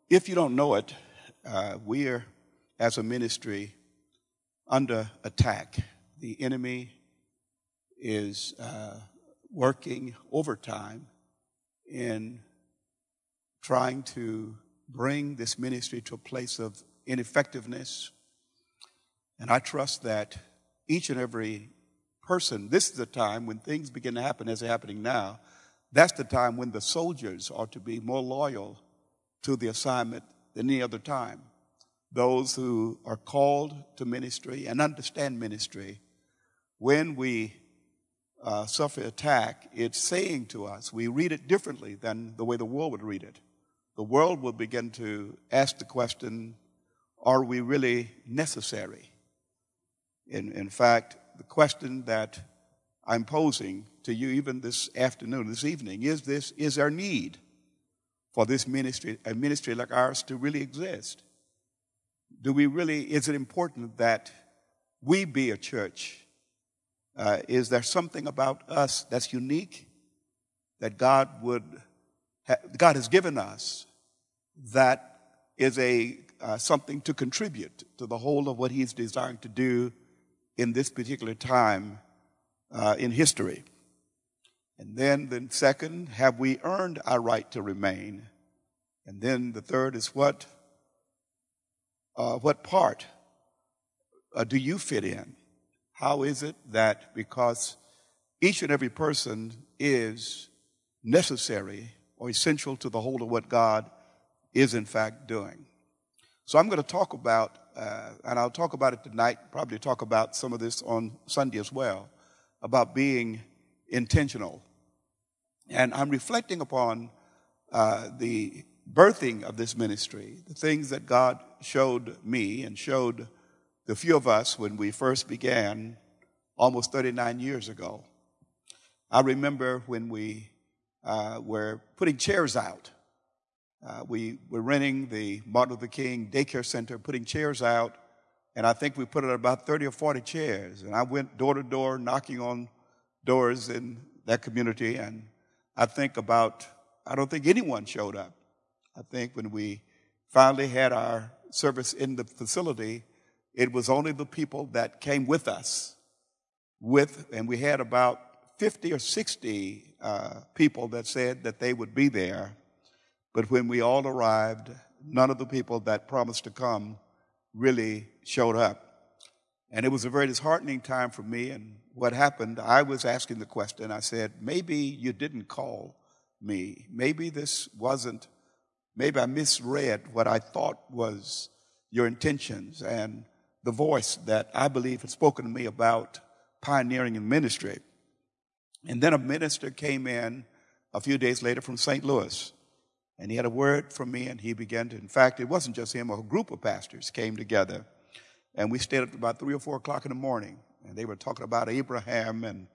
If you don't know it, we are, as a ministry, under attack. The enemy is working overtime in trying to bring this ministry to a place of ineffectiveness. And I trust that each and every person, this is the time when things begin to happen as they're happening now. That's the time when the soldiers are to be more loyal to the assignment than any other time. Those who are called to ministry and understand ministry, when we suffer attack, it's saying to us, we read it differently than the way the world would read it. The world will begin to ask the question, are we really necessary? In fact, the question that I'm posing to you even this afternoon, this evening, is there need for this ministry, a ministry like ours, to really exist? Is it important that we be a church? Is there something about us that's unique that God has given us that is something to contribute to the whole of what He's desiring to do in this particular time in history? And then second, have we earned our right to remain? And then the third is what part do you fit in? How is it that, because each and every person is necessary or essential to the whole of what God is in fact doing? So I'm going to talk about, and I'll talk about it tonight, probably talk about some of this on Sunday as well, about being intentional. And I'm reflecting upon the birthing of this ministry, the things that God showed me and showed the few of us when we first began almost 39 years ago. I remember when we were putting chairs out. We were renting the Martin Luther King Daycare Center, putting chairs out, and I think we put out about 30 or 40 chairs. And I went door to door, knocking on doors in that community, and I don't think anyone showed up. I think when we finally had our service in the facility, it was only the people that came with us. And we had about 50 or 60 people that said that they would be there. But when we all arrived, none of the people that promised to come really showed up. And it was a very disheartening time for me. And what happened, I was asking the question. I said, maybe you didn't call me. Maybe I misread what I thought was your intentions and the voice that I believe had spoken to me about pioneering in ministry. And then a minister came in a few days later from St. Louis, and he had a word from me, and he began to, in fact, it wasn't just him, a group of pastors came together, and we stayed up about 3 or 4 o'clock in the morning, and they were talking about Abraham, and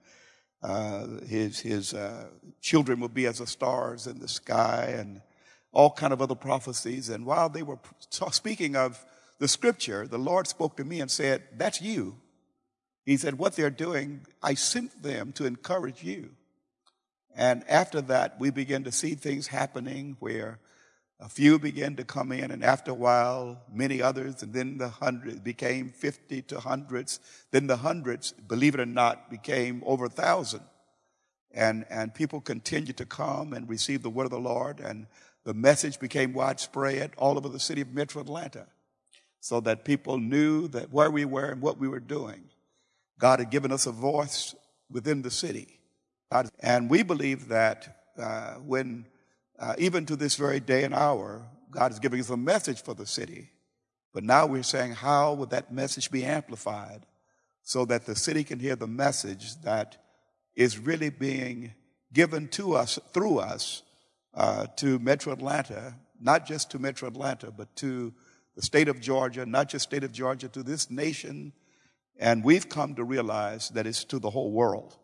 his children would be as the stars in the sky, and all kind of other prophecies. And while they were speaking of the scripture, the Lord spoke to me and said, that's you. He said, what they're doing, I sent them to encourage you. And after that, we began to see things happening where a few began to come in, and after a while, many others, and then the hundreds became 50 to hundreds. Then the hundreds, believe it or not, became over 1,000. And people continued to come and receive the word of the Lord, and the message became widespread all over the city of Metro Atlanta, so that people knew that where we were and what we were doing. God had given us a voice within the city. And we believe that even to this very day and hour, God is giving us a message for the city. But now we're saying, how would that message be amplified so that the city can hear the message that is really being given to us, through us, to Metro Atlanta, not just to Metro Atlanta, but to the state of Georgia, not just state of Georgia, to this nation. And we've come to realize that it's to the whole world.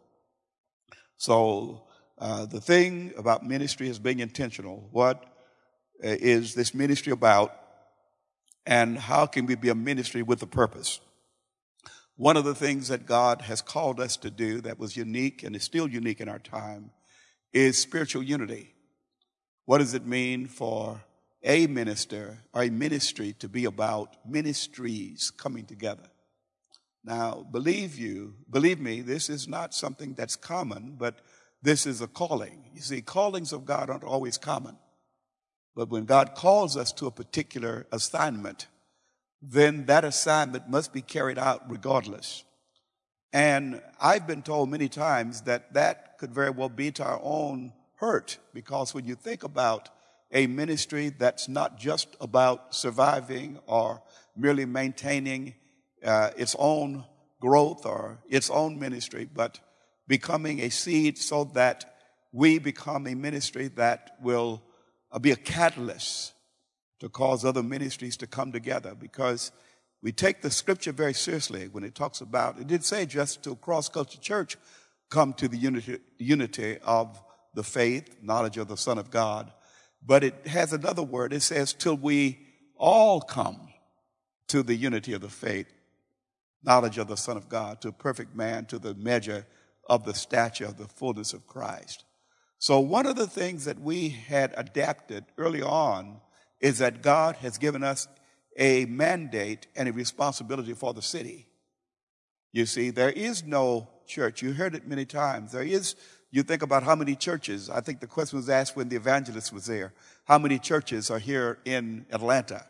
So the thing about ministry is being intentional. What is this ministry about? And how can we be a ministry with a purpose? One of the things that God has called us to do that was unique and is still unique in our time is spiritual unity. What does it mean for a minister or a ministry to be about ministries coming together. Now, believe me, this is not something that's common, but this is a calling. You see, callings of God aren't always common. But when God calls us to a particular assignment, then that assignment must be carried out regardless. And I've been told many times that that could very well be to our own hurt, because when you think about a ministry that's not just about surviving or merely maintaining its own growth or its own ministry, but becoming a seed so that we become a ministry that will be a catalyst to cause other ministries to come together, because we take the scripture very seriously when it talks about, it didn't say just to Cross Culture Church come to the unity of the faith, knowledge of the Son of God, but it has another word. It says till we all come to the unity of the faith, knowledge of the Son of God, to a perfect man, to the measure of the stature of the fullness of Christ. So one of the things that we had adapted early on is that God has given us a mandate and a responsibility for the city. You see, there is no church. You heard it many times. You think about how many churches. I think the question was asked when the evangelist was there. How many churches are here in Atlanta?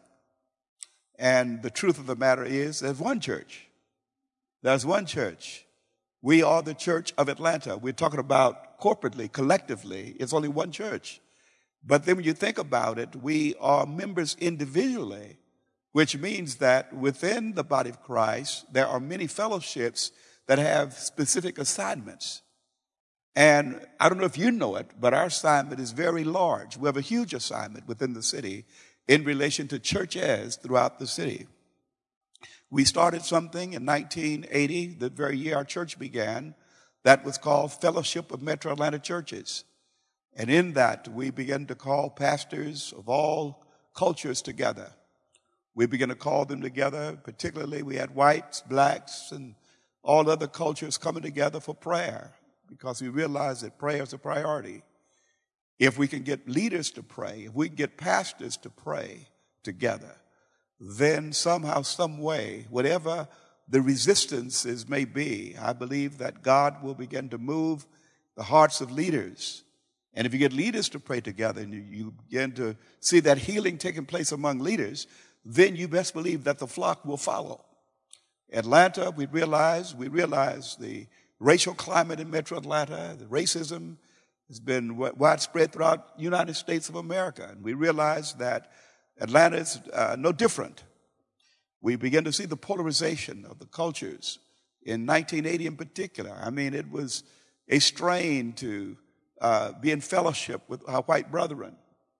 And the truth of the matter is there's one church. There's one church. We are the Church of Atlanta. We're talking about corporately, collectively. It's only one church. But then when you think about it, we are members individually, which means that within the body of Christ, there are many fellowships that have specific assignments. And I don't know if you know it, but our assignment is very large. We have a huge assignment within the city in relation to churches throughout the city. We started something in 1980, the very year our church began, that was called Fellowship of Metro Atlanta Churches. And in that, we began to call pastors of all cultures together. We began to call them together. Particularly, we had whites, blacks, and all other cultures coming together for prayer, because we realized that prayer is a priority. If we can get leaders to pray, if we can get pastors to pray together, then somehow, some way, whatever the resistances may be, I believe that God will begin to move the hearts of leaders. And if you get leaders to pray together and you begin to see that healing taking place among leaders, then you best believe that the flock will follow. Atlanta, we realize the racial climate in Metro Atlanta, the racism has been widespread throughout the United States of America. And we realize that Atlanta is no different. We begin to see the polarization of the cultures in 1980 in particular. I mean, it was a strain to be in fellowship with our white brethren.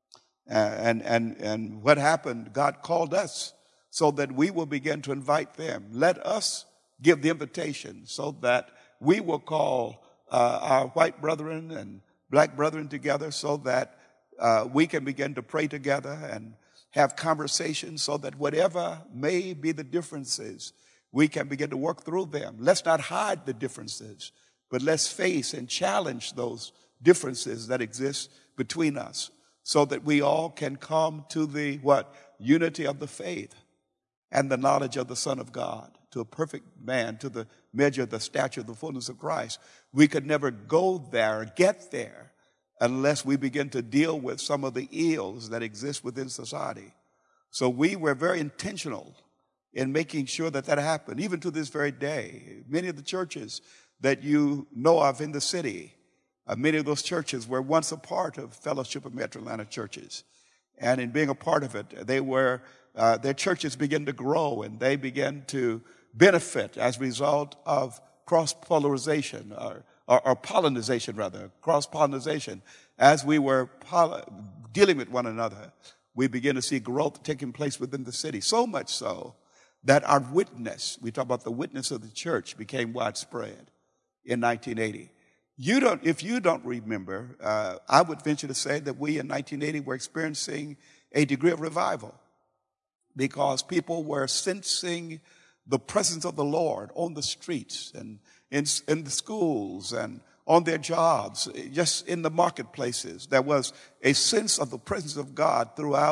And what happened, God called us so that we will begin to invite them. Let us give the invitation so that we will call our white brethren and black brethren together so that we can begin to pray together and have conversations so that whatever may be the differences, we can begin to work through them. Let's not hide the differences, but let's face and challenge those differences that exist between us so that we all can come to the unity of the faith and the knowledge of the Son of God, to a perfect man, to the measure of the stature of the fullness of Christ. We could never go there or get there unless we begin to deal with some of the ills that exist within society. So we were very intentional in making sure that happened, even to this very day. Many of the churches that you know of in the city, many of those churches were once a part of Fellowship of Metro Atlanta Churches. And in being a part of it, their churches began to grow and they began to benefit as a result of cross-polarization or pollinization, rather, cross-pollinization. As we were dealing with one another, we began to see growth taking place within the city, so much so that our witness, we talk about the witness of the church, became widespread in 1980. If you don't remember, I would venture to say that we in 1980 were experiencing a degree of revival because people were sensing the presence of the Lord on the streets and in the schools and on their jobs, just in the marketplaces. There was a sense of the presence of God throughout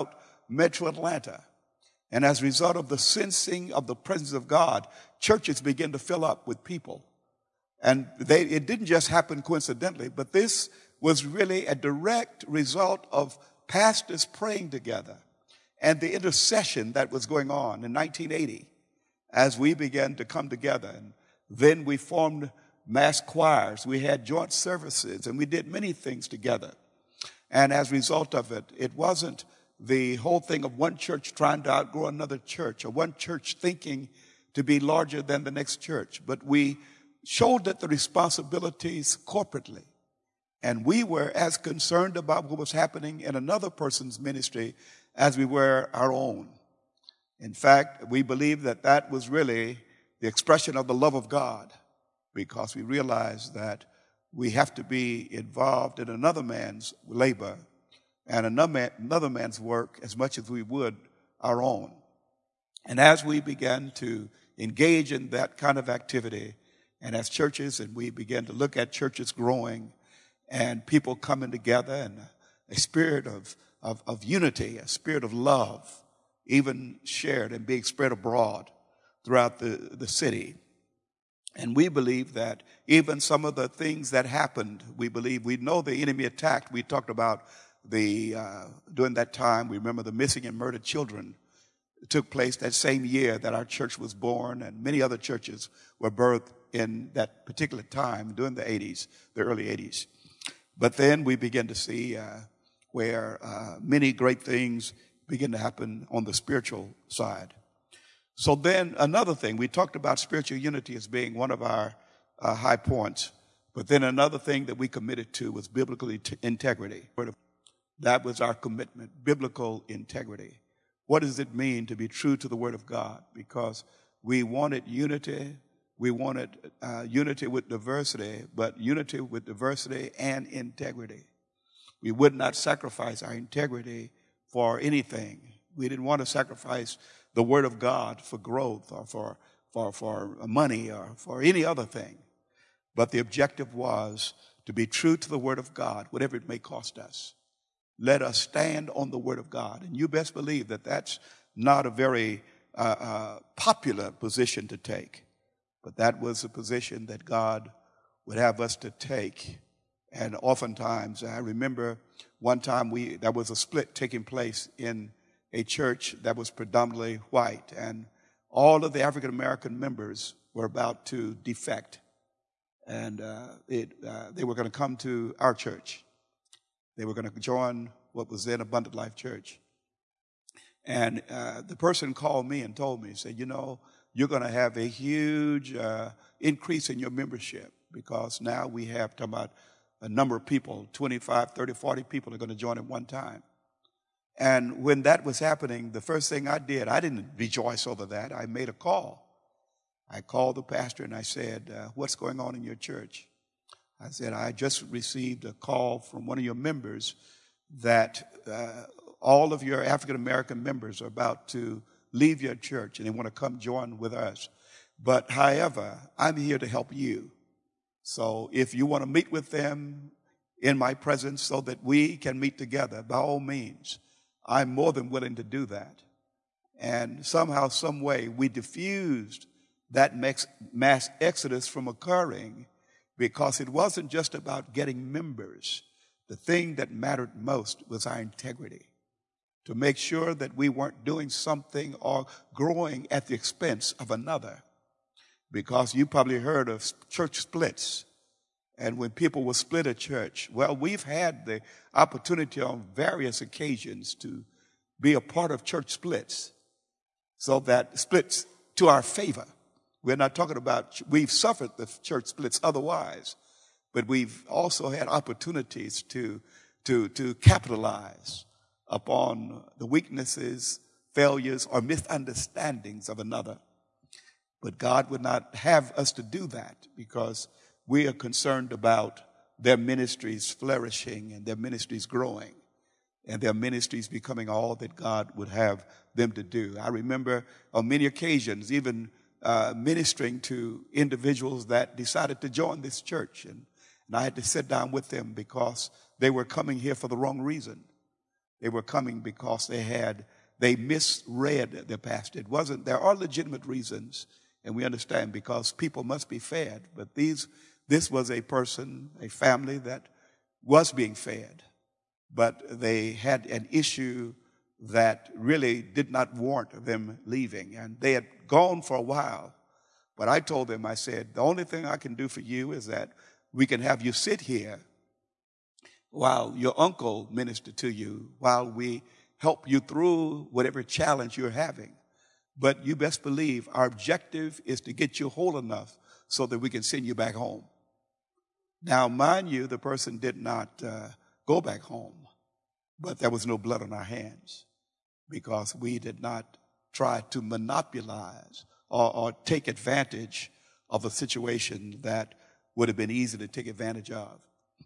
metro Atlanta. And as a result of the sensing of the presence of God, churches began to fill up with people. And it didn't just happen coincidentally, but this was really a direct result of pastors praying together and the intercession that was going on in 1980 as we began to come together. And then we formed mass choirs. We had joint services, and we did many things together. And as a result of it, it wasn't the whole thing of one church trying to outgrow another church or one church thinking to be larger than the next church, but we shouldered the responsibilities corporately. And we were as concerned about what was happening in another person's ministry as we were our own. In fact, we believe that that was really the expression of the love of God, because we realized that we have to be involved in another man's labor and another man's work as much as we would our own. And as we began to engage in that kind of activity, and as churches, and we began to look at churches growing and people coming together, and a spirit of unity, a spirit of love, even shared and being spread abroad throughout the city. And we believe that even some of the things that happened, we know the enemy attacked. We talked about during that time, we remember the missing and murdered children took place that same year that our church was born, and many other churches were birthed in that particular time during the 80s, the early 80s. But then we began to see where many great things begin to happen on the spiritual side. So then another thing, we talked about spiritual unity as being one of our high points, but then another thing that we committed to was biblical integrity. That was our commitment, biblical integrity. What does it mean to be true to the Word of God? Because we wanted unity. We wanted unity with diversity, but unity with diversity and integrity. We would not sacrifice our integrity for anything. We didn't want to sacrifice the Word of God for growth or for money or for any other thing. But the objective was to be true to the Word of God, whatever it may cost us. Let us stand on the Word of God. And you best believe that that's not a very popular position to take. But that was a position that God would have us to take. And oftentimes, I remember one time there was a split taking place in a church that was predominantly white. And all of the African American members were about to defect. And they were going to come to our church. They were going to join what was then Abundant Life Church. And the person called me and told me, said, you're going to have a huge increase in your membership, because now we have, talking about a number of people, 25, 30, 40 people are going to join at one time. And when that was happening, the first thing I did, I didn't rejoice over that. I made a call. I called the pastor and I said, what's going on in your church? I said, I just received a call from one of your members that all of your African-American members are about to leave your church and they want to come join with us. But however, I'm here to help you. So if you want to meet with them in my presence so that we can meet together, by all means, I'm more than willing to do that. And somehow, some way, we diffused that mass exodus from occurring, because it wasn't just about getting members. The thing that mattered most was our integrity, to make sure that we weren't doing something or growing at the expense of another. Because you probably heard of church splits. And when people will split a church, well, we've had the opportunity on various occasions to be a part of church splits, so that splits to our favor. We're not talking about, we've suffered the church splits otherwise, but we've also had opportunities to capitalize upon the weaknesses, failures, or misunderstandings of another. But God would not have us to do that, because we are concerned about their ministries flourishing and their ministries growing and their ministries becoming all that God would have them to do. I remember on many occasions even ministering to individuals that decided to join this church. And I had to sit down with them because they were coming here for the wrong reason. They were coming because they had they misread their pastor. It wasn't, there are legitimate reasons, and we understand because people must be fed, but this was a person, a family that was being fed, but they had an issue that really did not warrant them leaving, and they had gone for a while. But I told them, I said, the only thing I can do for you is that we can have you sit here while your uncle ministered to you, while we help you through whatever challenge you're having. But you best believe our objective is to get you whole enough so that we can send you back home. Now, mind you, the person did not go back home, but there was no blood on our hands because we did not try to monopolize or take advantage of a situation that would have been easy to take advantage of.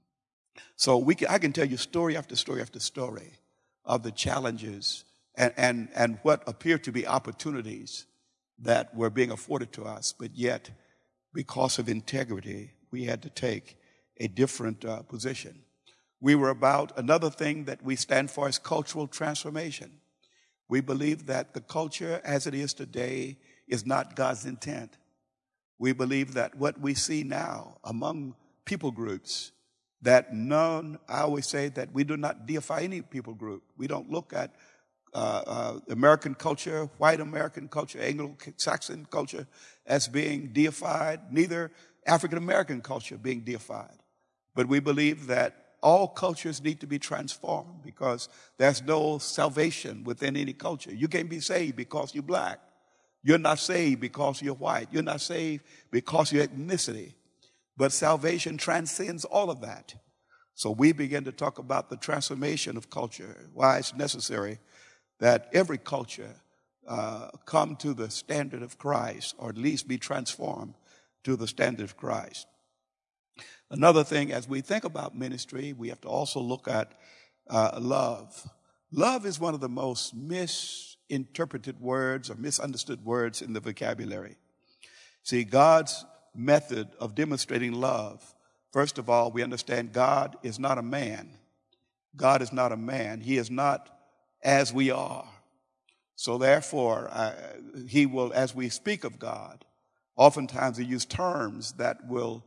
So I can tell you story after story after story of the challenges and what appeared to be opportunities that were being afforded to us, but yet, because of integrity, we had to take a different position. We were about another thing that we stand for is cultural transformation. We believe that the culture as it is today is not God's intent. We believe that what we see now among people groups, that none, I always say that we do not deify any people group. We don't look at American culture, white American culture, Anglo-Saxon culture as being deified, neither African American culture being deified. But we believe that all cultures need to be transformed because there's no salvation within any culture. You can't be saved because you're black. You're not saved because you're white. You're not saved because of your ethnicity. But salvation transcends all of that. So we begin to talk about the transformation of culture, why it's necessary that every culture come to the standard of Christ, or at least be transformed to the standard of Christ. Another thing, as we think about ministry, we have to also look at love. Love is one of the most misinterpreted words or misunderstood words in the vocabulary. See, God's method of demonstrating love, first of all, we understand God is not a man. God is not a man. He is not as we are. So therefore, he will, as we speak of God, oftentimes we use terms that will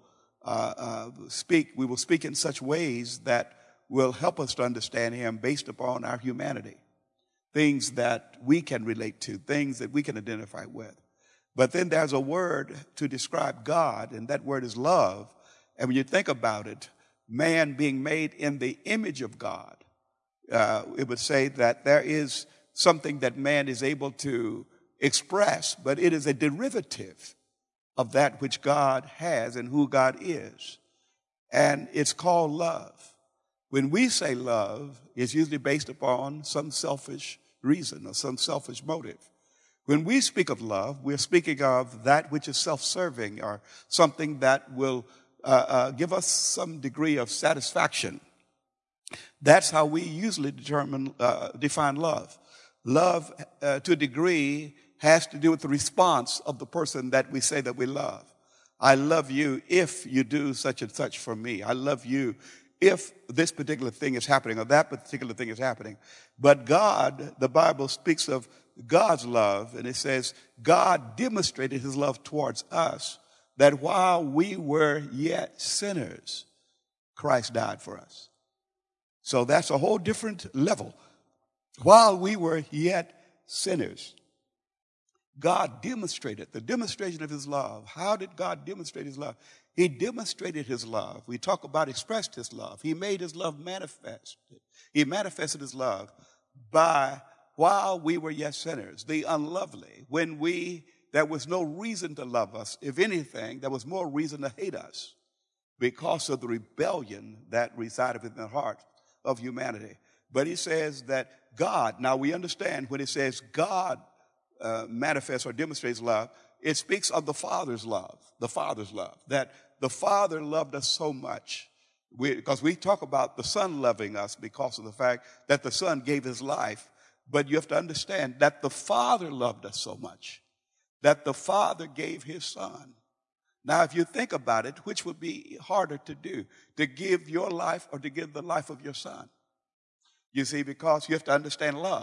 we will speak in such ways that will help us to understand him based upon our humanity, things that we can relate to, things that we can identify with. But then there's a word to describe God, and that word is love. And when you think about it, man being made in the image of God, it would say that there is something that man is able to express, but it is a derivative of that which God has and who God is. And it's called love. When we say love, it's usually based upon some selfish reason or some selfish motive. When we speak of love, we're speaking of that which is self-serving or something that will give us some degree of satisfaction. That's how we usually define love. Love, to a degree, has to do with the response of the person that we say that we love. I love you if you do such and such for me. I love you if this particular thing is happening or that particular thing is happening. But God, the Bible speaks of God's love, and it says God demonstrated his love towards us, that while we were yet sinners, Christ died for us. So that's a whole different level. While we were yet sinners, God demonstrated the demonstration of his love. How did God demonstrate his love? He demonstrated his love. We talk about expressed his love. He made his love manifest. He manifested his love by while we were yet sinners, the unlovely, when there was no reason to love us. If anything, there was more reason to hate us because of the rebellion that resided within the heart of humanity. But he says that God, now we understand when it says God manifests or demonstrates love, it speaks of the Father's love, that the Father loved us so much. Because we talk about the Son loving us because of the fact that the Son gave his life. But you have to understand that the Father loved us so much that the Father gave his Son. Now, if you think about it, which would be harder to do, to give your life or to give the life of your son? You see, because you have to understand love.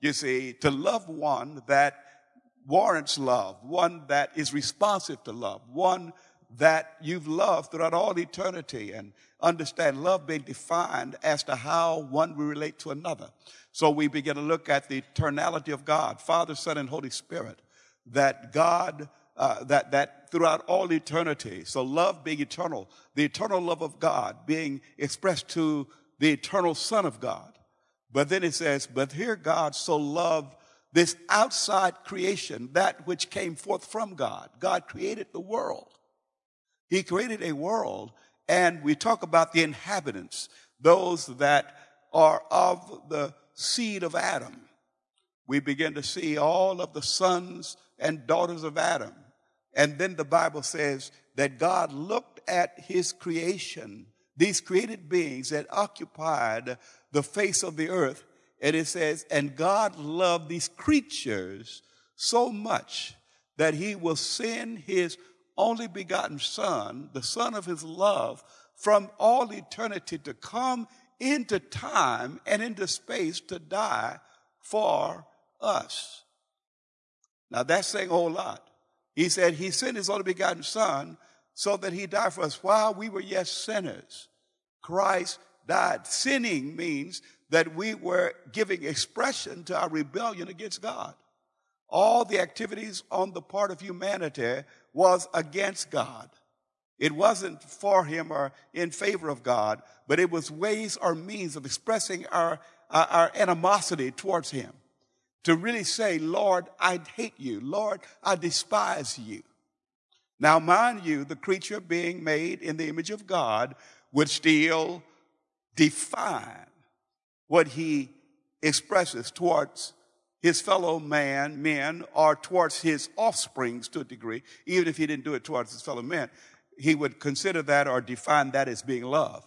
You see, to love one that warrants love, one that is responsive to love, one that you've loved throughout all eternity, and understand love being defined as to how one will relate to another. So we begin to look at the eternality of God, Father, Son, and Holy Spirit, that God, that throughout all eternity, so love being eternal, the eternal love of God being expressed to the eternal Son of God. But then it says, but here God so loved this outside creation, that which came forth from God. God created the world. He created a world, and we talk about the inhabitants, those that are of the seed of Adam. We begin to see all of the sons and daughters of Adam. And then the Bible says that God looked at his creation, these created beings that occupied the face of the earth, and it says, and God loved these creatures so much that he will send his only begotten Son, the Son of his love, from all eternity to come into time and into space to die for us. Now that's saying a whole lot. He said he sent his only begotten Son so that he died for us while we were yet sinners. Christ died. Sinning means that we were giving expression to our rebellion against God. All the activities on the part of humanity was against God. It wasn't for him or in favor of God, but it was ways or means of expressing our animosity towards him. To really say, Lord, I hate you. Lord, I despise you. Now, mind you, the creature being made in the image of God would still define what he expresses towards his fellow men, or towards his offsprings to a degree. Even if he didn't do it towards his fellow men, he would consider that or define that as being love.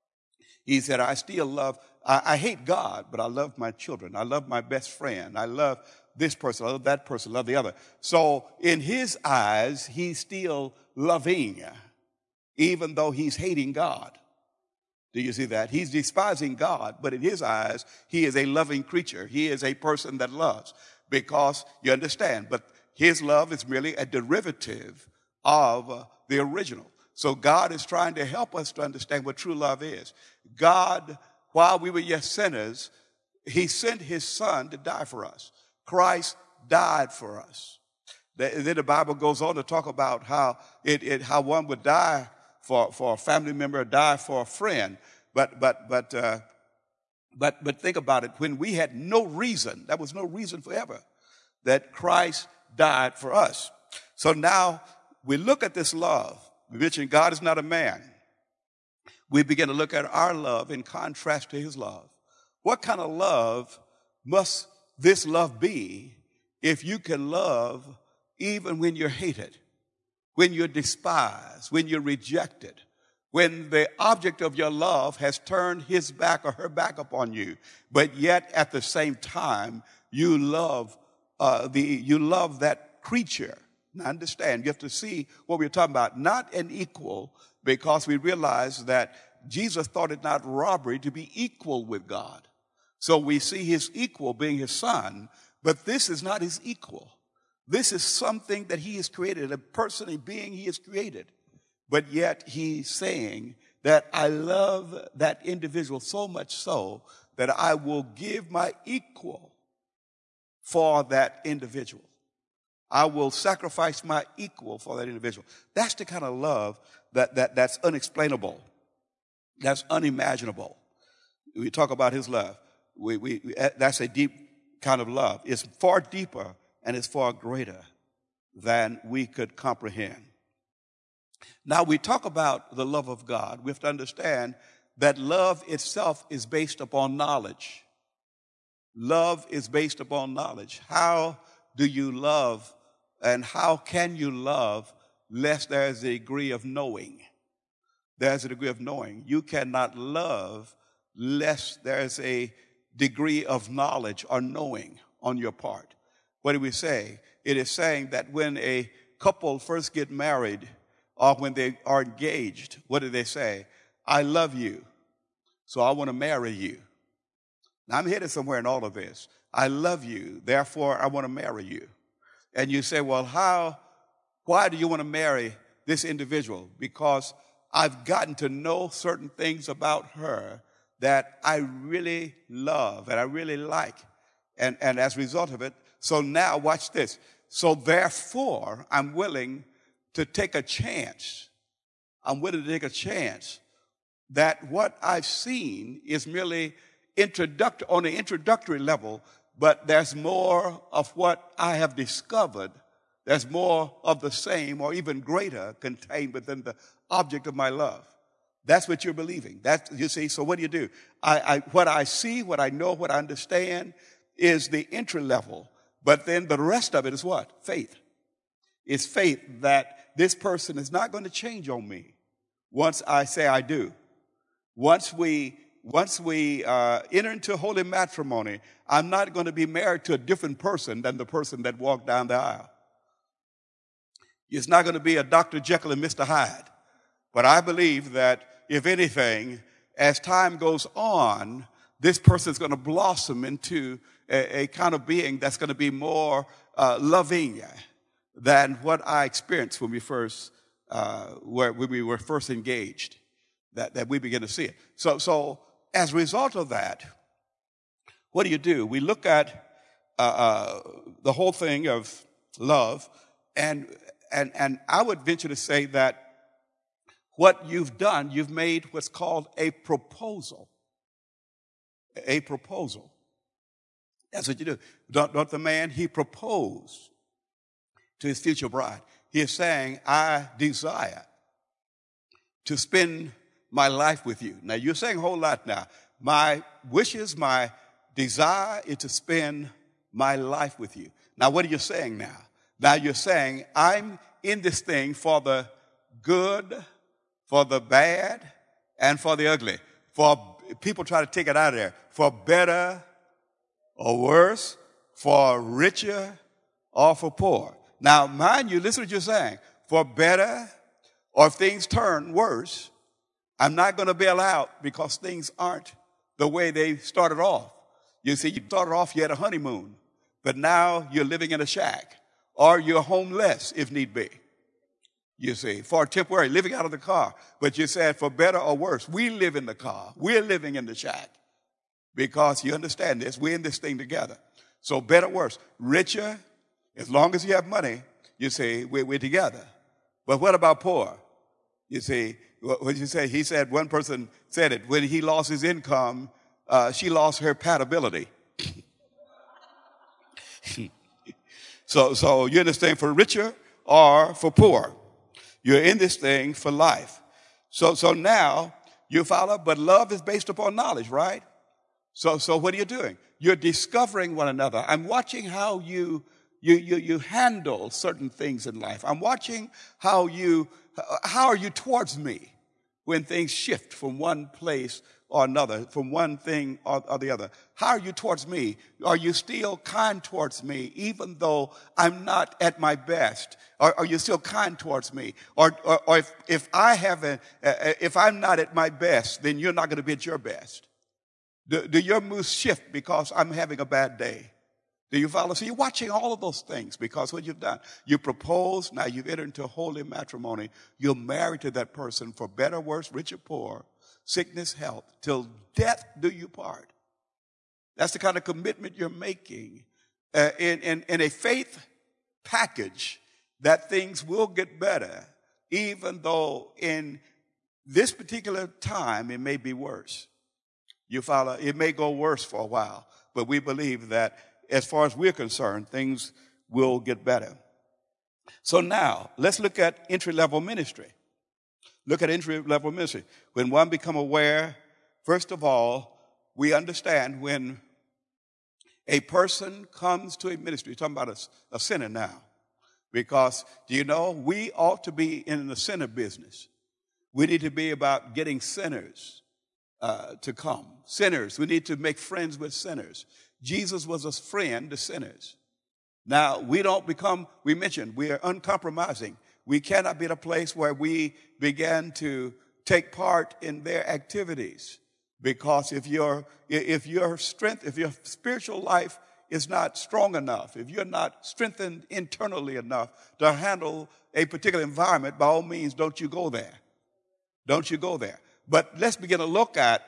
He said, I still love, I hate God, but I love my children. I love my best friend. I love this person. I love that person. I love the other. So in his eyes, he's still loving, even though he's hating God. Do you see that? He's despising God, but in his eyes, he is a loving creature. He is a person that loves, because you understand, but his love is merely a derivative of the original. So God is trying to help us to understand what true love is. God, while we were yet sinners, he sent his Son to die for us. Christ died for us. Then the Bible goes on to talk about how one would die for a family member, die for a friend. But think about it. When we had no reason, that was no reason forever, that Christ died for us. So now we look at this love. We mentioned God is not a man. We begin to look at our love in contrast to his love. What kind of love must this love be if you can love even when you're hated, when you're despised, when you're rejected, when the object of your love has turned his back or her back upon you, but yet at the same time you love that creature. Now understand, you have to see what we're talking about. Not an equal, because we realize that Jesus thought it not robbery to be equal with God. So we see his equal being his Son, but this is not his equal. This is something that he has created, a person, a being he has created. But yet he's saying that I love that individual so much so that I will give my equal for that individual. I will sacrifice my equal for that individual. That's the kind of love that's unexplainable, that's unimaginable. We talk about his love. That's a deep kind of love. It's far deeper and it's far greater than we could comprehend. Now, we talk about the love of God. We have to understand that love itself is based upon knowledge. Love is based upon knowledge. How do you love, and how can you love lest there is a degree of knowing? There's a degree of knowing. You cannot love lest there's a degree of knowledge or knowing on your part. What do we say? It is saying that when a couple first get married or when they are engaged, what do they say? I love you, so I want to marry you. Now, I'm headed somewhere in all of this. I love you, therefore I want to marry you. And you say, well, why do you want to marry this individual? Because I've gotten to know certain things about her that I really love and I really like. And as a result of it, so now watch this. So therefore, I'm willing to take a chance. I'm willing to take a chance that what I've seen is merely on the introductory level, but there's more of what I have discovered. There's more of the same or even greater contained within the object of my love. That's what you're believing. You see, so what do? What I see, what I know, what I understand is the entry level. But then the rest of it is what? Faith. It's faith that this person is not going to change on me once I say I do. Once we enter into holy matrimony, I'm not going to be married to a different person than the person that walked down the aisle. It's not going to be a Dr. Jekyll and Mr. Hyde. But I believe that, if anything, as time goes on, this person is going to blossom into a kind of being that's going to be more loving than what I experienced when we were first engaged. That we begin to see it. So as a result of that, what do? We look at the whole thing of love, and I would venture to say that what you've done, you've made what's called a proposal. A proposal. That's what you do. Don't the man, he proposed to his future bride. He is saying, I desire to spend my life with you. Now, you're saying a whole lot now. My wishes, my desire is to spend my life with you. Now, what are you saying now? Now you're saying, I'm in this thing for the good, for the bad, and for the ugly. For people try to take it out of there. For better or worse, for richer or for poor. Now, mind you, listen to what you're saying. For better, or if things turn worse, I'm not going to bail out because things aren't the way they started off. You see, you started off, you had a honeymoon, but now you're living in a shack, or you're homeless if need be. You see, for temporary, living out of the car. But you said for better or worse, we live in the car. We're living in the shack. Because you understand this, we're in this thing together. So better or worse, richer, as long as you have money, you see, we're together. But what about poor? You see, what you say? He said, one person said it, when he lost his income, she lost her patability. So you're in this thing for richer or for poor. You're in this thing for life. So now you follow, but love is based upon knowledge, right? So what are you doing? You're discovering one another. I'm watching how you handle certain things in life. I'm watching how are you towards me when things shift from one place or another, from one thing or the other. How are you towards me? Are you still kind towards me, even though I'm not at my best? Are you still kind towards me? Or if I'm not at my best, then you're not going to be at your best. Do your moods shift because I'm having a bad day? Do you follow? So you're watching all of those things because what you've done, you propose, now you've entered into holy matrimony. You're married to that person for better, worse, rich or poor, sickness, health, till death do you part. That's the kind of commitment you're making in a faith package that things will get better, even though in this particular time it may be worse. You follow? It may go worse for a while, but we believe that as far as we're concerned, things will get better. So now, let's look at entry-level ministry. Look at entry-level ministry. When one become aware, first of all, we understand when a person comes to a ministry, you're talking about a sinner now, because, do you know, we ought to be in the sinner business. We need to be about getting sinners to come. Sinners, we need to make friends with sinners. Jesus was a friend to sinners. Now, we mentioned, we are uncompromising. We cannot be at a place where we begin to take part in their activities. Because if your spiritual life is not strong enough, if you're not strengthened internally enough to handle a particular environment, by all means, don't you go there. Don't you go there. But let's begin to look at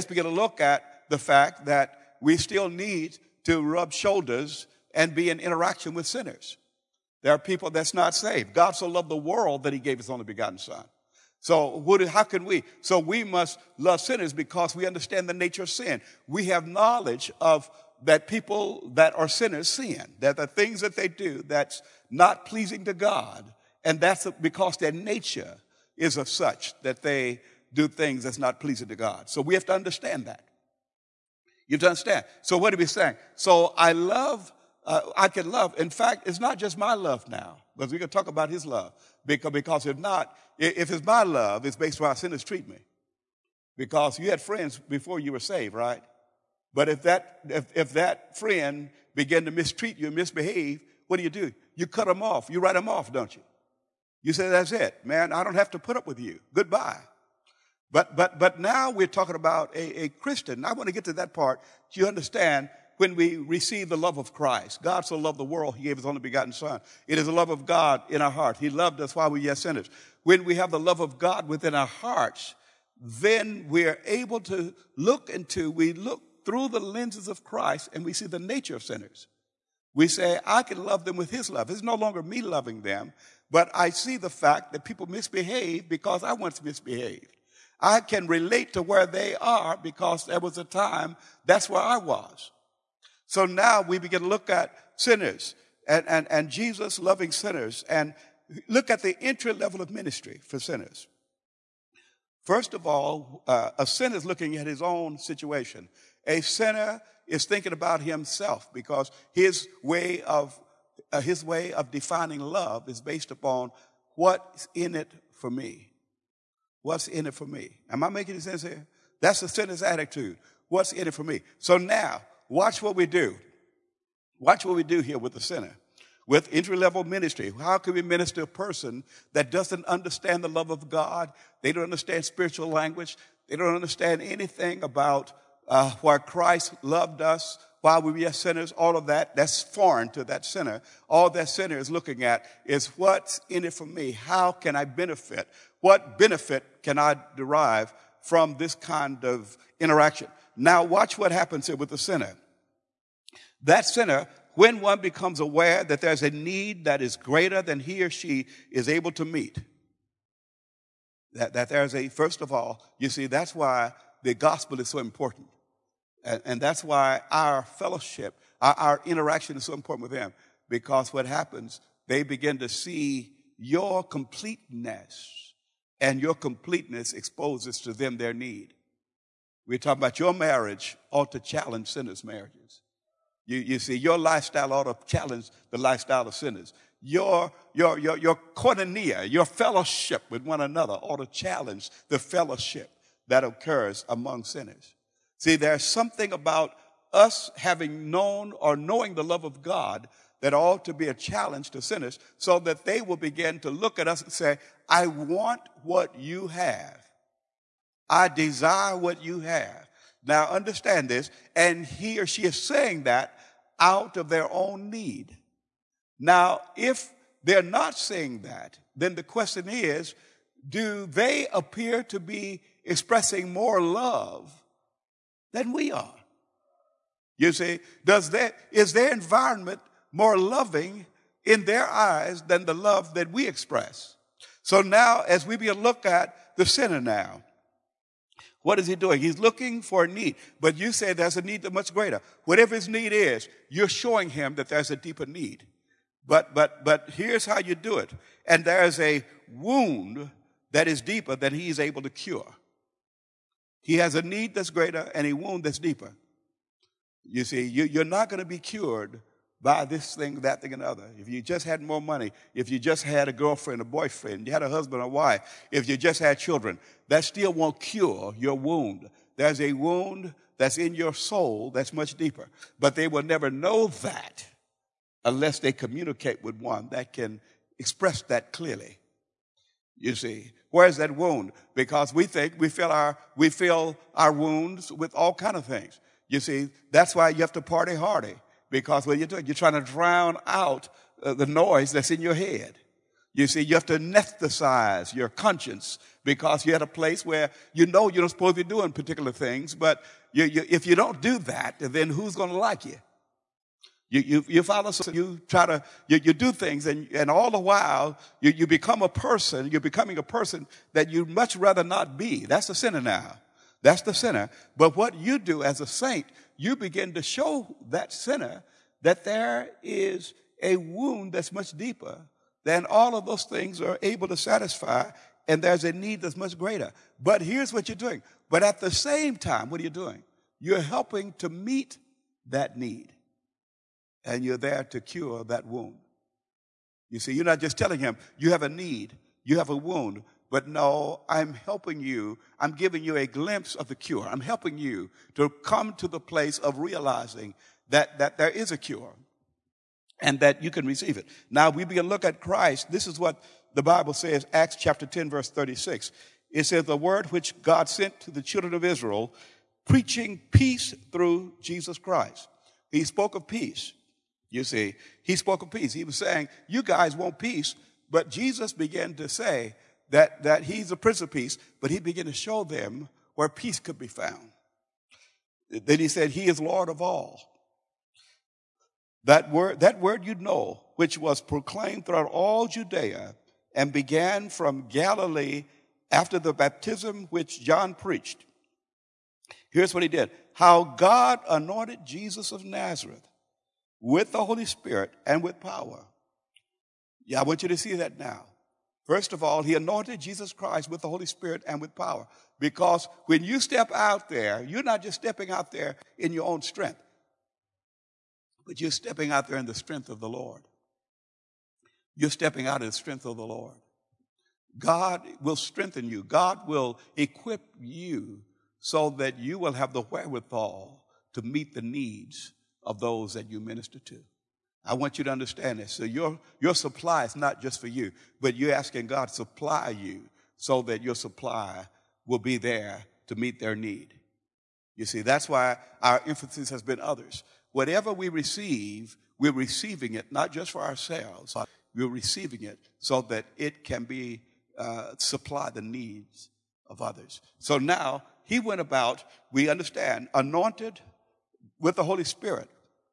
the fact that we still need to rub shoulders and be in interaction with sinners. There are people that's not saved. God so loved the world that he gave his only begotten son. So how can we? So we must love sinners because we understand the nature of sin. We have knowledge of that people that are sinners sin, that the things that they do that's not pleasing to God, and that's because their nature is of such that they do things that's not pleasing to God. So we have to understand that. You have to understand. So what are we saying? So I can love. In fact, it's not just my love now, because we can talk about his love. Because if it's my love, it's based on how sinners treat me. Because you had friends before you were saved, right? But if that friend began to mistreat you and misbehave, what do? You cut them off. You write them off, don't you? You say, that's it, man. I don't have to put up with you. Goodbye. But now we're talking about a Christian. I want to get to that part. You understand, when we receive the love of Christ, God so loved the world, he gave his only begotten son. It is the love of God in our heart. He loved us while we were yet sinners. When we have the love of God within our hearts, then we're able to look through the lenses of Christ, and we see the nature of sinners. We say, I can love them with his love. It's no longer me loving them, but I see the fact that people misbehave because I once misbehaved. I can relate to where they are because there was a time that's where I was. So now we begin to look at sinners and Jesus loving sinners, and look at the entry level of ministry for sinners. First of all, a sinner is looking at his own situation. A sinner is thinking about himself because his way of defining love is based upon what's in it for me. What's in it for me? Am I making any sense here? That's the sinner's attitude. What's in it for me? So now, watch what we do. Watch what we do here with the sinner. With entry-level ministry, how can we minister to a person that doesn't understand the love of God? They don't understand spiritual language. They don't understand anything about why Christ loved us while we were yet sinners. All of that, that's foreign to that sinner. All that sinner is looking at is what's in it for me. How can I benefit? What benefit can I derive from this kind of interaction? Now watch what happens here with the sinner. That sinner, when one becomes aware that there's a need that is greater than he or she is able to meet, that there's first of all, you see, that's why the gospel is so important. And that's why our fellowship, our interaction is so important with them. Because what happens, they begin to see your completeness, and your completeness exposes to them their need. We're talking about your marriage ought to challenge sinners' marriages. You see, your lifestyle ought to challenge the lifestyle of sinners. Your koinonia, your fellowship with one another ought to challenge the fellowship that occurs among sinners. See, there's something about us having known or knowing the love of God that ought to be a challenge to sinners, so that they will begin to look at us and say, I want what you have. I desire what you have. Now understand this, and he or she is saying that out of their own need. Now, if they're not saying that, then the question is, do they appear to be expressing more love than we are? You see, is their environment more loving in their eyes than the love that we express? So now, as we begin to look at the sinner now, what is he doing? He's looking for a need. But you say there's a need that's much greater. Whatever his need is, you're showing him that there's a deeper need. But here's how you do it. And there's a wound that is deeper than he's able to cure. He has a need that's greater and a wound that's deeper. You see, you're not going to be cured by this thing, that thing, and the other. If you just had more money, if you just had a girlfriend, a boyfriend, you had a husband or wife, if you just had children, that still won't cure your wound. There's a wound that's in your soul that's much deeper. But they will never know that unless they communicate with one that can express that clearly. You see, where's that wound? Because we think we fill our wounds with all kind of things. You see, that's why you have to party hardy. Because what you're doing, you're trying to drown out the noise that's in your head. You see, you have to anesthetize your conscience because you're at a place where you know you're not supposed to be doing particular things, but if you don't do that, then who's going to like you? You follow, so you try to, you do things, and all the while, you become a person, you're becoming a person that you'd much rather not be. That's the sinner now. That's the sinner. But what you do as a saint, you begin to show that sinner that there is a wound that's much deeper than all of those things are able to satisfy, and there's a need that's much greater. But here's what you're doing. But at the same time, what are you doing? You're helping to meet that need. And you're there to cure that wound. You see, you're not just telling him, you have a need, you have a wound, but no, I'm helping you. I'm giving you a glimpse of the cure. I'm helping you to come to the place of realizing that there is a cure and that you can receive it. Now, we begin to look at Christ. This is what the Bible says, Acts chapter 10, verse 36. It says, the word which God sent to the children of Israel, preaching peace through Jesus Christ. He spoke of peace. You see, he spoke of peace. He was saying, you guys want peace, but Jesus began to say that he's the Prince of Peace, but he began to show them where peace could be found. Then he said, he is Lord of all. That word you know, which was proclaimed throughout all Judea and began from Galilee after the baptism which John preached. Here's what he did. How God anointed Jesus of Nazareth with the Holy Spirit and with power. Yeah, I want you to see that now. First of all, he anointed Jesus Christ with the Holy Spirit and with power. Because when you step out there, you're not just stepping out there in your own strength, but you're stepping out there in the strength of the Lord. You're stepping out in the strength of the Lord. God will strengthen you. God will equip you so that you will have the wherewithal to meet the needs of those that you minister to. I want you to understand this. So your supply is not just for you, but you're asking God to supply you so that your supply will be there to meet their need. You see, that's why our emphasis has been others. Whatever we receive, we're receiving it not just for ourselves. We're receiving it so that it can be supply the needs of others. So now he went about, we understand, anointed with the Holy Spirit.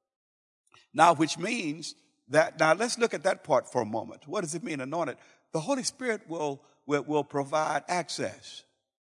Now, which means that, now let's look at that part for a moment. What does it mean, anointed? The Holy Spirit will provide access.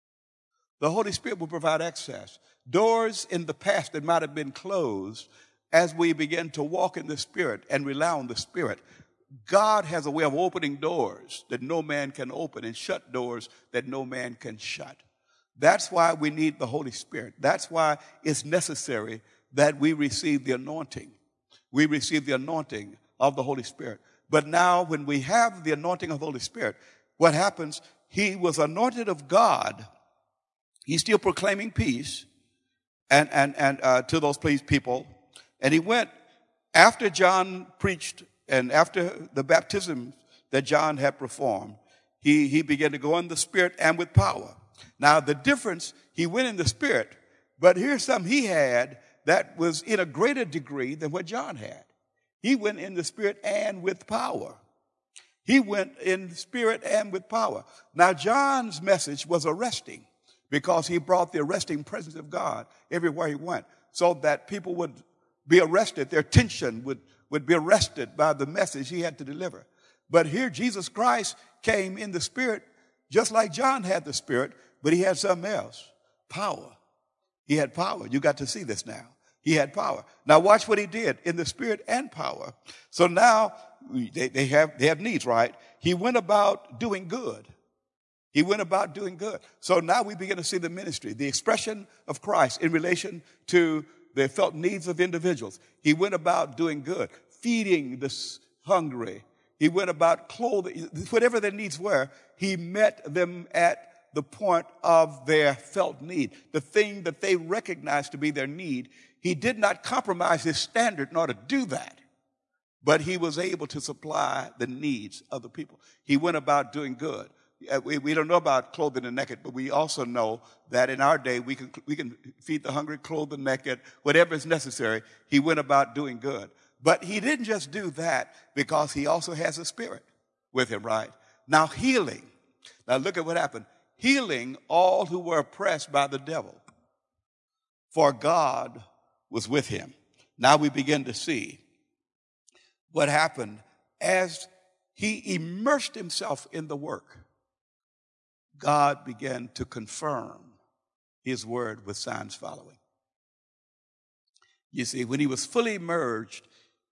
The Holy Spirit will provide access. Doors in the past that might have been closed, as we begin to walk in the Spirit and rely on the Spirit, God has a way of opening doors that no man can open and shut doors that no man can shut. That's why we need the Holy Spirit. That's why it's necessary that we receive the anointing. We receive the anointing of the Holy Spirit. But now when we have the anointing of the Holy Spirit, what happens? He was anointed of God. He's still proclaiming peace and to those people. And he went after John preached and after the baptism that John had performed, he began to go in the Spirit and with power. Now the difference, he went in the Spirit, but here's something he had that was in a greater degree than what John had. He went in the Spirit and with power. He went in the Spirit and with power. Now, John's message was arresting because he brought the arresting presence of God everywhere he went so that people would be arrested. Their attention would be arrested by the message he had to deliver. But here, Jesus Christ came in the Spirit just like John had the Spirit, but he had something else, power. He had power. You got to see this now. He had power. Now watch what he did in the Spirit and power. So now they have needs, right? He went about doing good. He went about doing good. So now we begin to see the ministry, the expression of Christ in relation to the felt needs of individuals. He went about doing good, feeding the hungry. He went about clothing, whatever their needs were, he met them at the point of their felt need, the thing that they recognized to be their need. He did not compromise his standard in order to do that, but he was able to supply the needs of the people. He went about doing good. we don't know about clothing the naked, but we also know that in our day we can feed the hungry, clothe the naked, whatever is necessary. He went about doing good. But he didn't just do that because he also has a spirit with him, right? Now healing. Now look at what happened. Healing all who were oppressed by the devil, for God was with him. Now we begin to see what happened as he immersed himself in the work. God began to confirm his word with signs following. You see, when he was fully immersed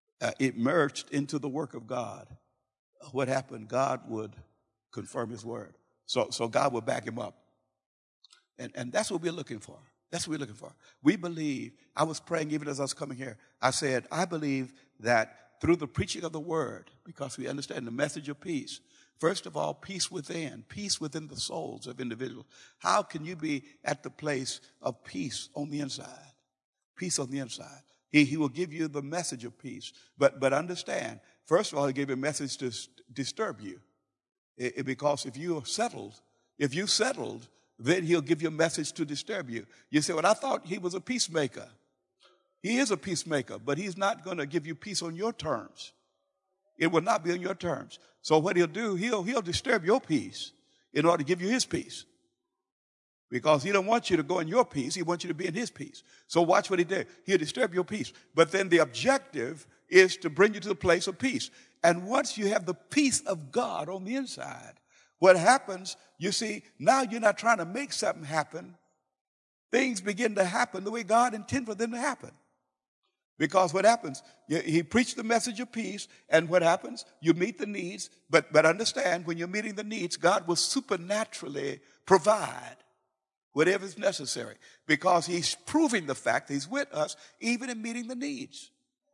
into the work of God, what happened? God would confirm his word. So God would back him up. And that's what we're looking for. That's what we're looking for. We believe, I was praying even as I was coming here, I said, I believe that through the preaching of the word, because we understand the message of peace, first of all, peace within the souls of individuals. How can you be at the place of peace on the inside? Peace on the inside. He will give you the message of peace. But understand, first of all, he gave you a message to disturb you. Because if you settled, then he'll give you a message to disturb you. You say, well, I thought he was a peacemaker. He is a peacemaker, but he's not going to give you peace on your terms. It will not be on your terms. So what he'll do, he'll disturb your peace in order to give you his peace. Because he don't want you to go in your peace. He wants you to be in his peace. So watch what he did. He'll disturb your peace. But then the objective is to bring you to the place of peace. And once you have the peace of God on the inside, what happens, you see, now you're not trying to make something happen. Things begin to happen the way God intended for them to happen. Because what happens, he preached the message of peace, and what happens, you meet the needs, but understand, when you're meeting the needs, God will supernaturally provide whatever is necessary, because he's proving the fact that he's with us even in meeting the needs.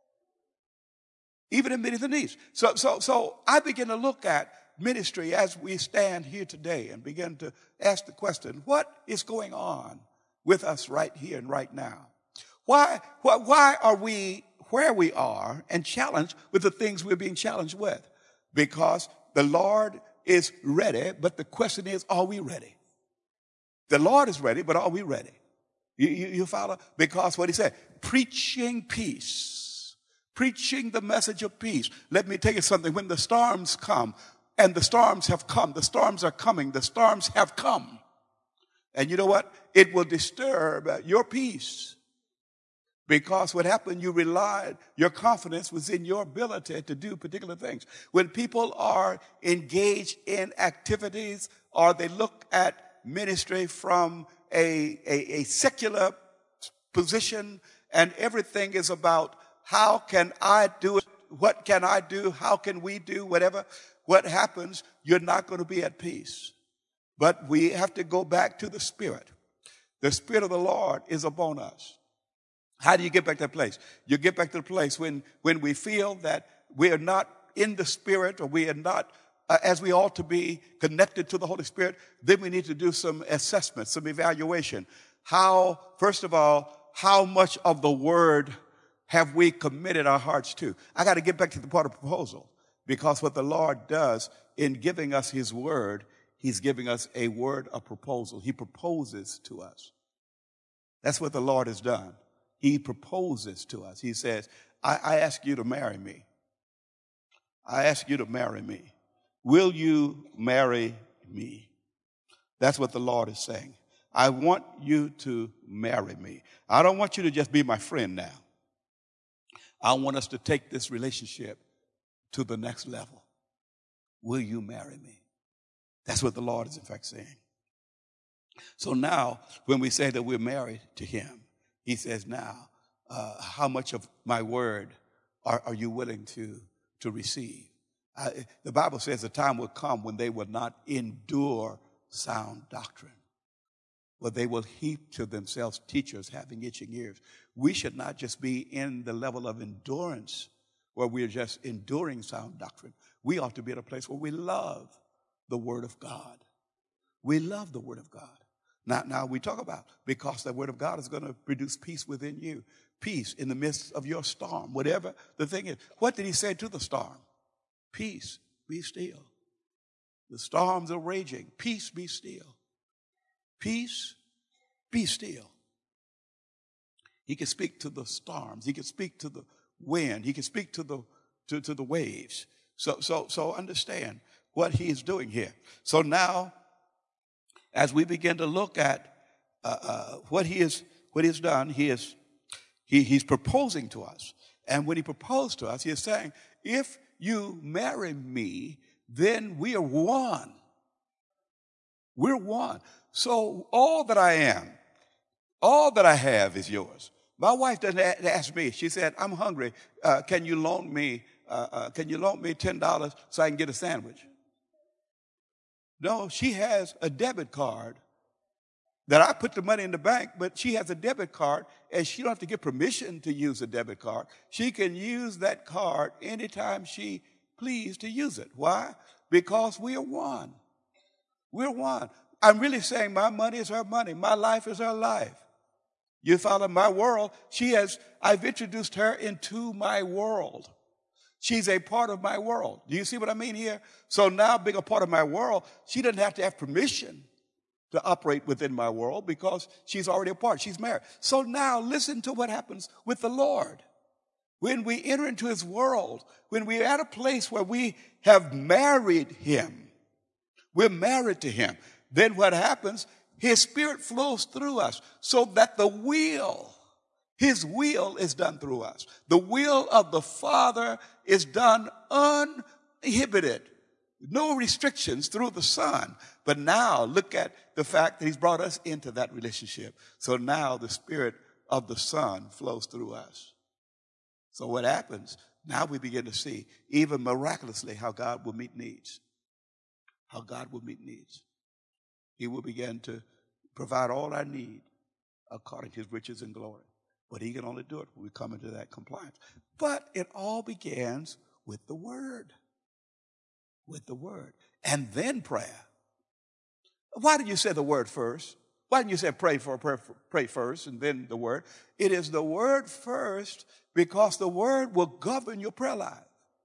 Even in meeting the needs. So I begin to look at ministry as we stand here today and begin to ask the question, what is going on with us right here and right now? Why are we where we are and challenged with the things we're being challenged with? Because the Lord is ready, but the question is, are we ready? The Lord is ready, but are we ready? You follow? Because what he said, preaching peace, preaching the message of peace. Let me tell you something. When the storms come, and the storms have come, the storms are coming, the storms have come. And you know what? It will disturb your peace. Because what happened, your confidence was in your ability to do particular things. When people are engaged in activities, or they look at ministry from a secular position, and everything is about how can I do it, what can I do, how can we do, whatever, what happens, you're not going to be at peace. But we have to go back to the Spirit. The Spirit of the Lord is upon us. How do you get back to that place? You get back to the place when we feel that we are not in the Spirit, or we are not as we ought to be connected to the Holy Spirit. Then we need to do some assessment, some evaluation. First of all, how much of the Word have we committed our hearts to? I got to get back to the part of proposal, because what the Lord does in giving us his Word, he's giving us a word of proposal. He proposes to us. That's what the Lord has done. He proposes to us. He says, I ask you to marry me. I ask you to marry me. Will you marry me? That's what the Lord is saying. I want you to marry me. I don't want you to just be my friend now. I want us to take this relationship to the next level. Will you marry me? That's what the Lord is in fact saying. So now, when we say that we're married to him, he says now, how much of my word are you willing to receive? The Bible says the time will come when they will not endure sound doctrine, but they will heap to themselves teachers having itching ears. We should not just be in the level of endurance where we are just enduring sound doctrine. We ought to be at a place where we love the Word of God. We love the Word of God. Now we talk about, because the Word of God is going to produce peace within you, peace in the midst of your storm, whatever the thing is. What did he say to the storm? Peace, be still. The storms are raging. Peace, be still. Peace, be still. He can speak to the storms. He can speak to the wind. He can speak to the waves. So understand what he is doing here. So now, as we begin to look at what he has done, he's proposing to us. And when he proposed to us, he is saying, if you marry me, then we are one. We're one. So all that I am, all that I have is yours. My wife doesn't ask me. She said, I'm hungry. Can you loan me $10 so I can get a sandwich? No, she has a debit card that I put the money in the bank, but she has a debit card, and she don't have to get permission to use a debit card. She can use that card anytime she pleases to use it. Why? Because we are one. We're one. I'm really saying my money is her money. My life is her life. You follow my world? I've introduced her into my world. She's a part of my world. Do you see what I mean here? So now being a part of my world, she doesn't have to have permission to operate within my world because she's already a part. She's married. So now listen to what happens with the Lord. When we enter into his world, when we're at a place where we have married him, we're married to him, then what happens? His Spirit flows through us so that his will is done through us. The will of the Father is done uninhibited. No restrictions through the Son. But now look at the fact that he's brought us into that relationship. So now the Spirit of the Son flows through us. So what happens? Now we begin to see, even miraculously, how God will meet needs. How God will meet needs. He will begin to provide all our need according to his riches and glory. But he can only do it when we come into that compliance. But it all begins with the Word. With the Word. And then prayer. Why did you say the Word first? Why didn't you say pray first and then the Word? It is the Word first because the Word will govern your prayer life.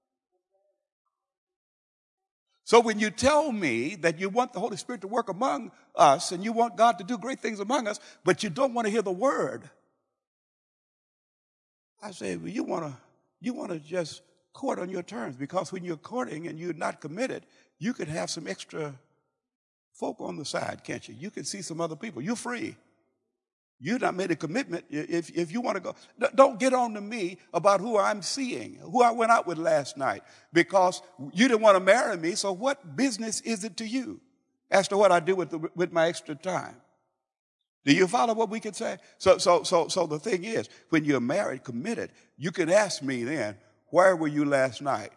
So when you tell me that you want the Holy Spirit to work among us and you want God to do great things among us, but you don't want to hear the Word, I say, well, you want to just court on your terms, because when you're courting and you're not committed, you could have some extra folk on the side, can't you? You can see some other people. You're free. You're not made a commitment. If you want to go, don't get on to me about who I'm seeing, who I went out with last night, because you didn't want to marry me. So what business is it to you as to what I do with my extra time? Do you follow what we can say? So the thing is, when you're married, committed, you can ask me then, where were you last night?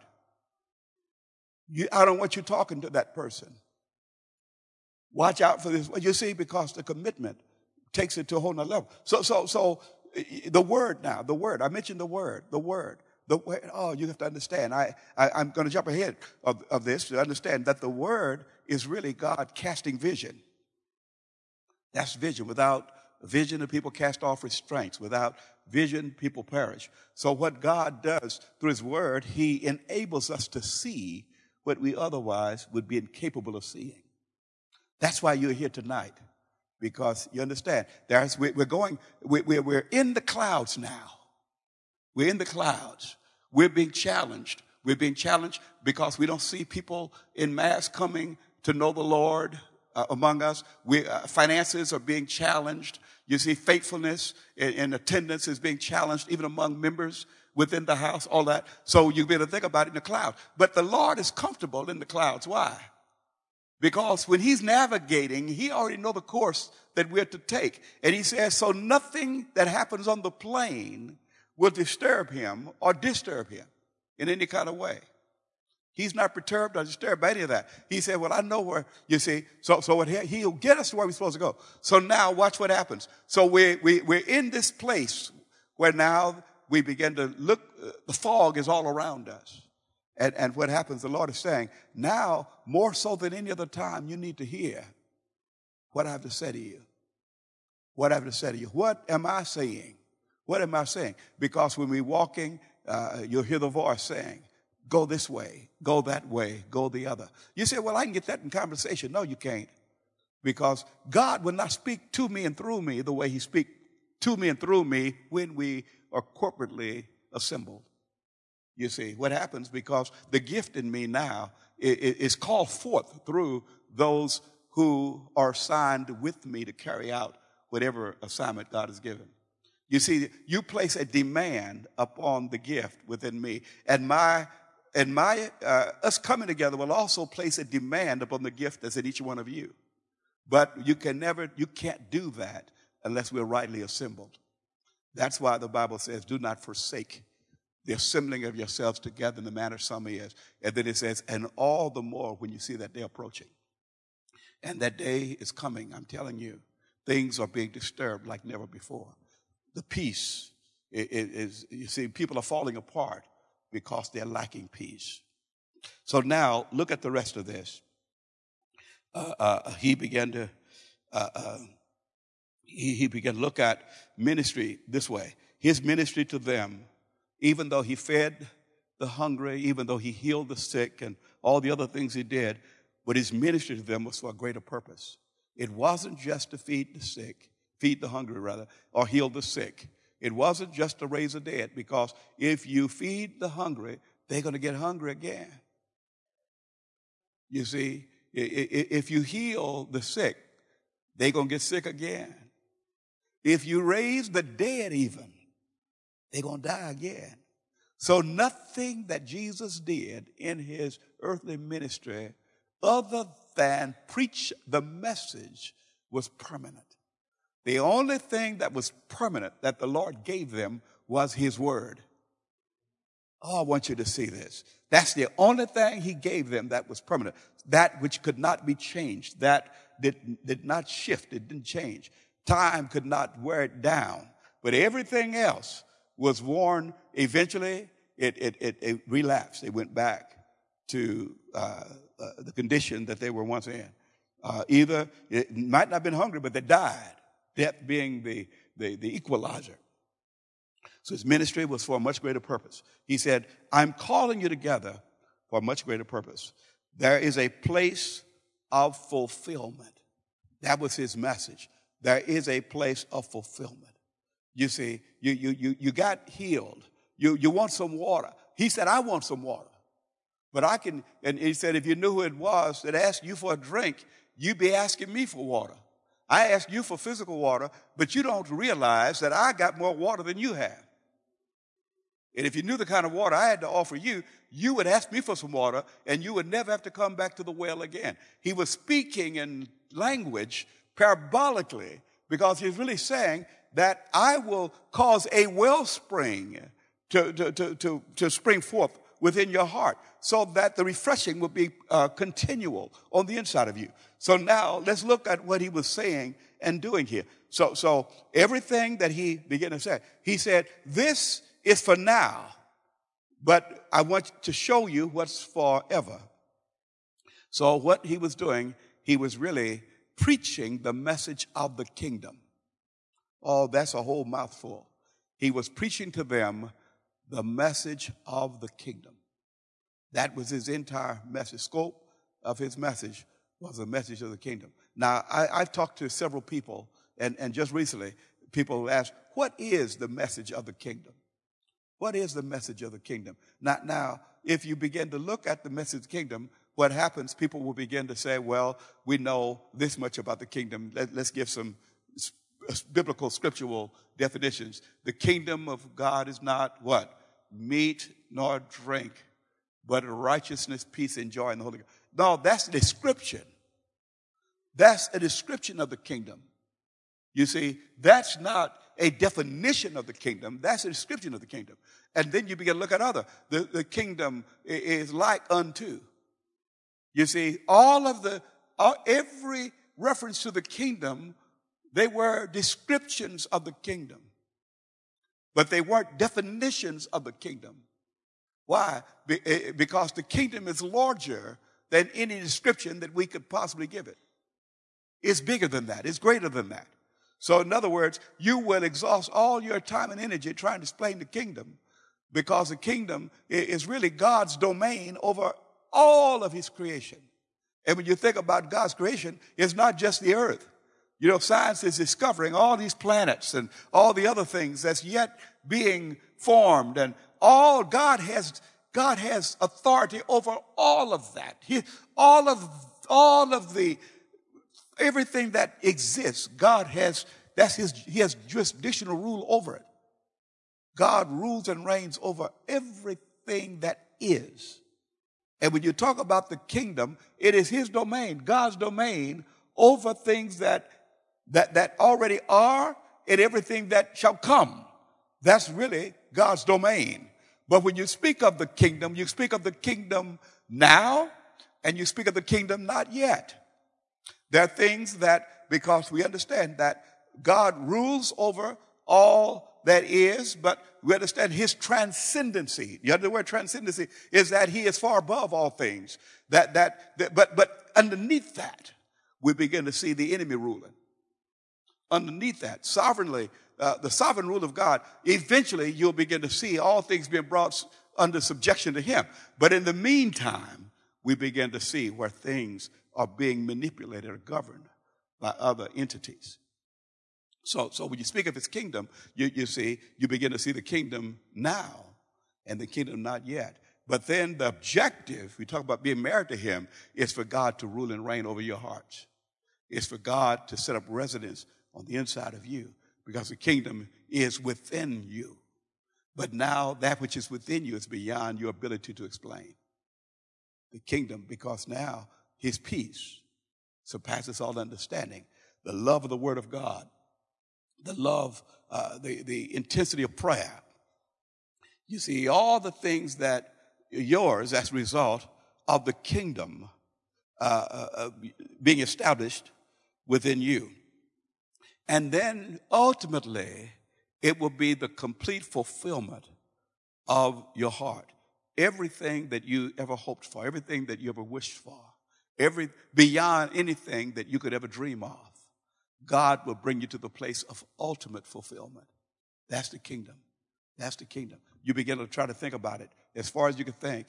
I don't want you talking to that person. Watch out for this. You see, because the commitment takes it to a whole nother level. So the Word now, the Word. I mentioned the Word. Oh, you have to understand. I'm going to jump ahead of this to understand that the Word is really God casting vision. That's vision. Without vision, the people cast off restraints. Without vision, people perish. So what God does through his Word, he enables us to see what we otherwise would be incapable of seeing. That's why you're here tonight, because you understand. We're in the clouds now. We're in the clouds. We're being challenged. We're being challenged because we don't see people in mass coming to know the Lord among us. Finances are being challenged. You see, faithfulness and attendance is being challenged even among members within the house, all that. So you better think about it in the clouds. But the Lord is comfortable in the clouds. Why? Because when he's navigating, he already knows the course that we're to take. And he says, so nothing that happens on the plane will disturb him or disturb him in any kind of way. He's not perturbed or disturbed by any of that. He said, well, I know where, you see. So he'll get us to where we're supposed to go. So now watch what happens. So we're in this place where now we begin to look, the fog is all around us. And what happens, the Lord is saying, now more so than any other time, you need to hear what I have to say to you. What I have to say to you. What am I saying? What am I saying? Because when we're walking, you'll hear the voice saying, go this way, go that way, go the other. You say, well, I can get that in conversation. No, you can't. Because God will not speak to me and through me the way he speaks to me and through me when we are corporately assembled. You see, what happens because the gift in me now is called forth through those who are assigned with me to carry out whatever assignment God has given. You see, you place a demand upon the gift within me, and us coming together will also place a demand upon the gift that's in each one of you. But you can't do that unless we're rightly assembled. That's why the Bible says, do not forsake the assembling of yourselves together in the manner some is. And then it says, and all the more when you see that day approaching. And that day is coming, I'm telling you. Things are being disturbed like never before. The peace is, you see, people are falling apart because they're lacking peace. So now, look at the rest of this. He began to look at ministry this way. His ministry to them, even though he fed the hungry, even though he healed the sick and all the other things he did, but his ministry to them was for a greater purpose. It wasn't just to feed the hungry rather, or heal the sick. It wasn't just to raise the dead, because if you feed the hungry, they're going to get hungry again. You see, if you heal the sick, they're going to get sick again. If you raise the dead even, they're going to die again. So nothing that Jesus did in his earthly ministry other than preach the message was permanent. The only thing that was permanent that the Lord gave them was his word. Oh, I want you to see this. That's the only thing he gave them that was permanent. That which could not be changed. That did not shift. It didn't change. Time could not wear it down. But everything else was worn. Eventually, it relapsed. It went back to the condition that they were once in. Either it might not have been hungry, but they died. Death being the equalizer. So his ministry was for a much greater purpose. He said, I'm calling you together for a much greater purpose. There is a place of fulfillment. That was his message. There is a place of fulfillment. You see, you got healed. You want some water. He said, I want some water. But and he said, if you knew who it was that asked you for a drink, you'd be asking me for water. I asked you for physical water, but you don't realize that I got more water than you have. And if you knew the kind of water I had to offer you, you would ask me for some water, and you would never have to come back to the well again. He was speaking in language parabolically, because he's really saying that I will cause a wellspring to spring forth within your heart, so that the refreshing will be continual on the inside of you. So now let's look at what he was saying and doing here. So everything that he began to say, he said, this is for now, but I want to show you what's forever. So what he was doing, he was really preaching the message of the kingdom. Oh, that's a whole mouthful. He was preaching to them the message of the kingdom. That was his entire message. Scope of his message was the message of the kingdom. Now, I've talked to several people, and just recently, people asked, what is the message of the kingdom? What is the message of the kingdom? Now, if you begin to look at the message of the kingdom, what happens, people will begin to say, well, we know this much about the kingdom. Let's give some biblical scriptural definitions. The kingdom of God is not what? Meat nor drink, but righteousness, peace, and joy in the Holy Ghost. No, that's a description. That's a description of the kingdom. You see, that's not a definition of the kingdom. That's a description of the kingdom. And then you begin to look at other. The kingdom is like unto. You see, every reference to the kingdom, they were descriptions of the kingdom. But they weren't definitions of the kingdom. Why? Because the kingdom is larger than any description that we could possibly give it. It's bigger than that. It's greater than that. So in other words, you will exhaust all your time and energy trying to explain the kingdom, because the kingdom is really God's domain over all of his creation. And when you think about God's creation, it's not just the earth. You know, science is discovering all these planets and all the other things that's yet being formed, and all God has authority over all of that. All of the everything that exists, God has, he has jurisdictional rule over it. God rules and reigns over everything that is. And when you talk about the kingdom, it is his domain, God's domain over things that already are and everything that shall come. That's really God's domain. But when you speak of the kingdom, you speak of the kingdom now and you speak of the kingdom not yet. There are things that, because we understand that God rules over all that is, but we understand his transcendency. You know, the word transcendency is that he is far above all things. But underneath that, we begin to see the enemy ruling. Underneath that, sovereignly, the sovereign rule of God, eventually you'll begin to see all things being brought under subjection to him. But in the meantime, we begin to see where things are being manipulated or governed by other entities. So when you speak of his kingdom, you begin to see the kingdom now and the kingdom not yet. But then the objective, we talk about being married to him, is for God to rule and reign over your hearts. It's for God to set up residence on the inside of you, because the kingdom is within you. But now that which is within you is beyond your ability to explain. The kingdom, because now his peace surpasses all understanding. The love of the word of God, the love, the intensity of prayer. You see, all the things that are yours as a result of the kingdom being established within you. And then ultimately, it will be the complete fulfillment of your heart. Everything that you ever hoped for, everything that you ever wished for, beyond anything that you could ever dream of, God will bring you to the place of ultimate fulfillment. That's the kingdom. That's the kingdom. You begin to try to think about it. As far as you can think,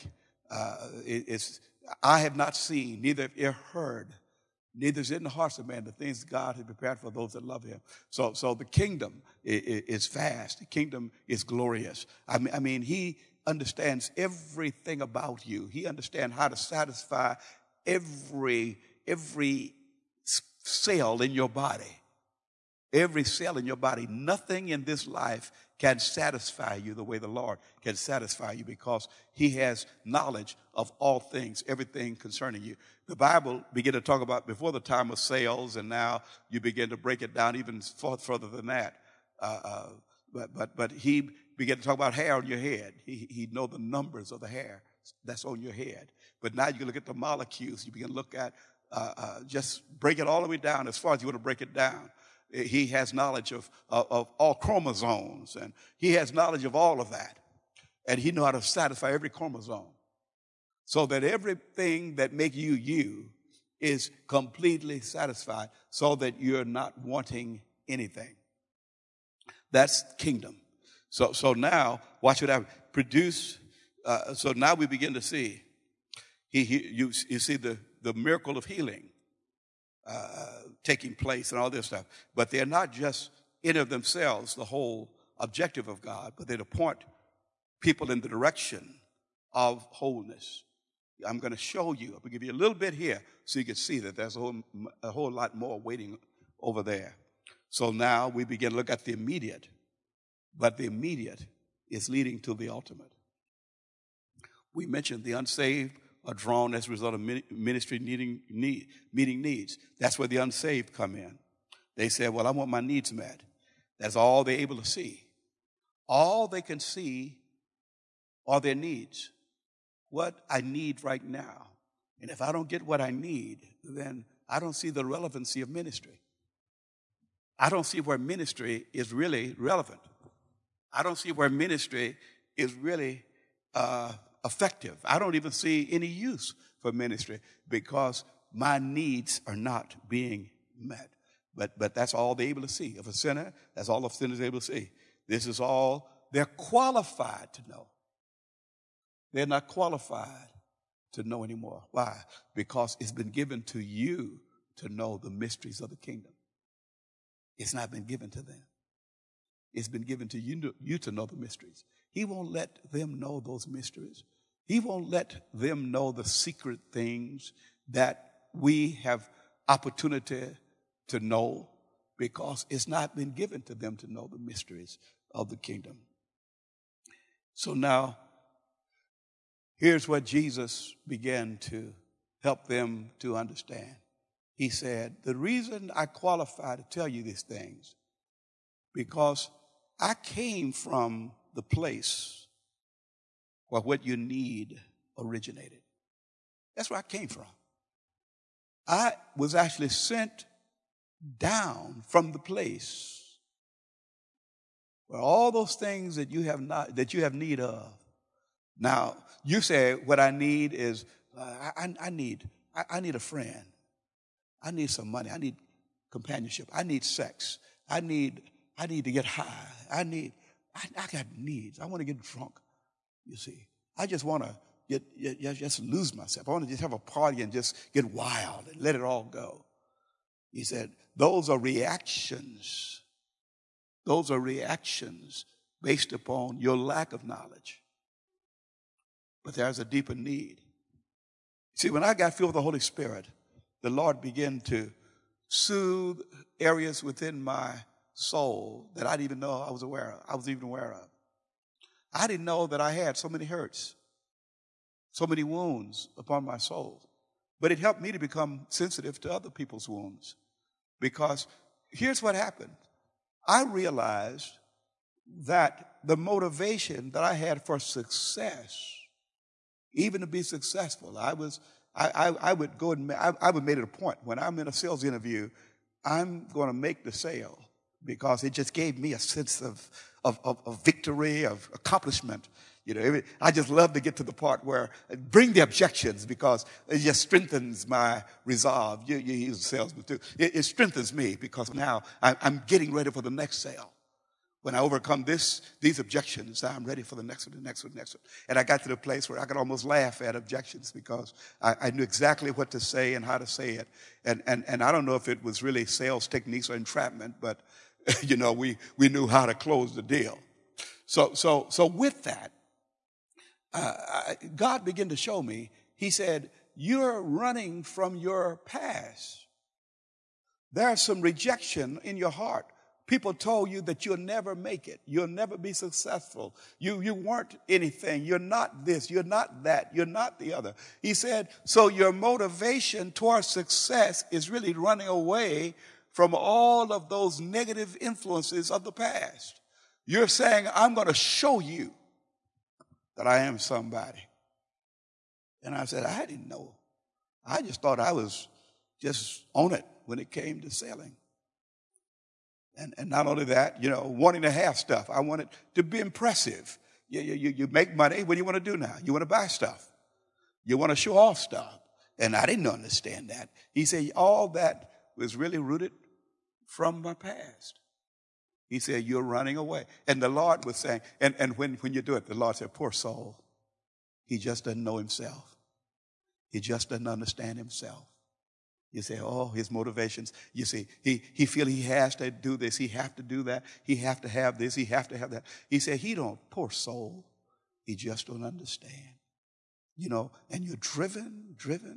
I have not seen, neither have ear heard, neither is it in the hearts of man the things God has prepared for those that love him. So the kingdom is vast. The kingdom is glorious. I mean, he understands everything about you. He understands how to satisfy every cell in your body. Every cell in your body. Nothing in this life can satisfy you the way the Lord can satisfy you, because he has knowledge of all things, everything concerning you. The Bible began to talk about before the time of sales, and now you begin to break it down even further than that. But he began to talk about hair on your head. He know the numbers of the hair that's on your head. But now you can look at the molecules. You begin to look at, just break it all the way down as far as you want to break it down. He has knowledge of all chromosomes, and he has knowledge of all of that. And he knows how to satisfy every chromosome, so that everything that makes you you is completely satisfied, so that you're not wanting anything. That's kingdom. So now, watch what I produce. So now we begin to see, you see the miracle of healing taking place and all this stuff. But they're not just in of themselves the whole objective of God, but they're to point people in the direction of wholeness. I'm going to show you. I'm going to give you a little bit here so you can see that there's a whole lot more waiting over there. So now we begin to look at the immediate, but the immediate is leading to the ultimate. We mentioned the unsaved are drawn as a result of ministry meeting needs. That's where the unsaved come in. They say, well, I want my needs met. That's all they're able to see. All they can see are their needs. What I need right now. And if I don't get what I need, then I don't see the relevancy of ministry. I don't see where ministry is really relevant. I don't see where ministry is really effective. I don't even see any use for ministry, because my needs are not being met. But that's all they're able to see. Of a sinner, that's all a sinner is able to see. This is all they're qualified to know. They're not qualified to know anymore. Why? Because it's been given to you to know the mysteries of the kingdom. It's not been given to them. It's been given to you to know the mysteries. He won't let them know those mysteries. He won't let them know the secret things that we have opportunity to know, because it's not been given to them to know the mysteries of the kingdom. So now, here's what Jesus began to help them to understand. He said, the reason I qualify to tell you these things, because I came from the place where what you need originated. That's where I came from. I was actually sent down from the place where all those things that you have need of. Now, you say what I need is I need a friend. I need some money. I need companionship. I need sex. I need to get high. I got needs. I want to get drunk. You see, I just want to just lose myself. I want to just have a party and just get wild and let it all go. He said, those are reactions. Those are reactions based upon your lack of knowledge. But there's a deeper need. See, when I got filled with the Holy Spirit, the Lord began to soothe areas within my soul that I didn't even know I was even aware of. I didn't know that I had so many hurts, so many wounds upon my soul. But it helped me to become sensitive to other people's wounds. Because here's what happened. I realized that the motivation that I had for success, even to be successful, I would make it a point when I'm in a sales interview, I'm going to make the sale, because it just gave me a sense of victory, of accomplishment. You know, I just love to get to the part where bring the objections, because it just strengthens my resolve. You use a salesman too. It strengthens me, because now I'm getting ready for the next sale. When I overcome these objections, I'm ready for the next one, the next one, the next one. And I got to the place where I could almost laugh at objections, because I knew exactly what to say and how to say it. And I don't know if it was really sales techniques or entrapment, but you know, we knew how to close the deal. So with that, God began to show me. He said, you're running from your past. There's some rejection in your heart. People told you that you'll never make it. You'll never be successful. You weren't anything. You're not this. You're not that. You're not the other. He said, so your motivation towards success is really running away from all of those negative influences of the past. You're saying, I'm going to show you that I am somebody. And I said, I didn't know. I just thought I was just on it when it came to selling. And not only that, you know, wanting to have stuff. I wanted to be impressive. You make money. What do you want to do now? You want to buy stuff. You want to show off stuff. And I didn't understand that. He said, all that was really rooted from my past. He said, you're running away. And the Lord was saying, and when you do it, the Lord said, poor soul. He just doesn't know himself. He just doesn't understand himself. You say, oh, his motivations. You see, he feel he has to do this. He have to do that. He have to have this. He have to have that. He said, he don't, poor soul. He just don't understand. You know, and you're driven,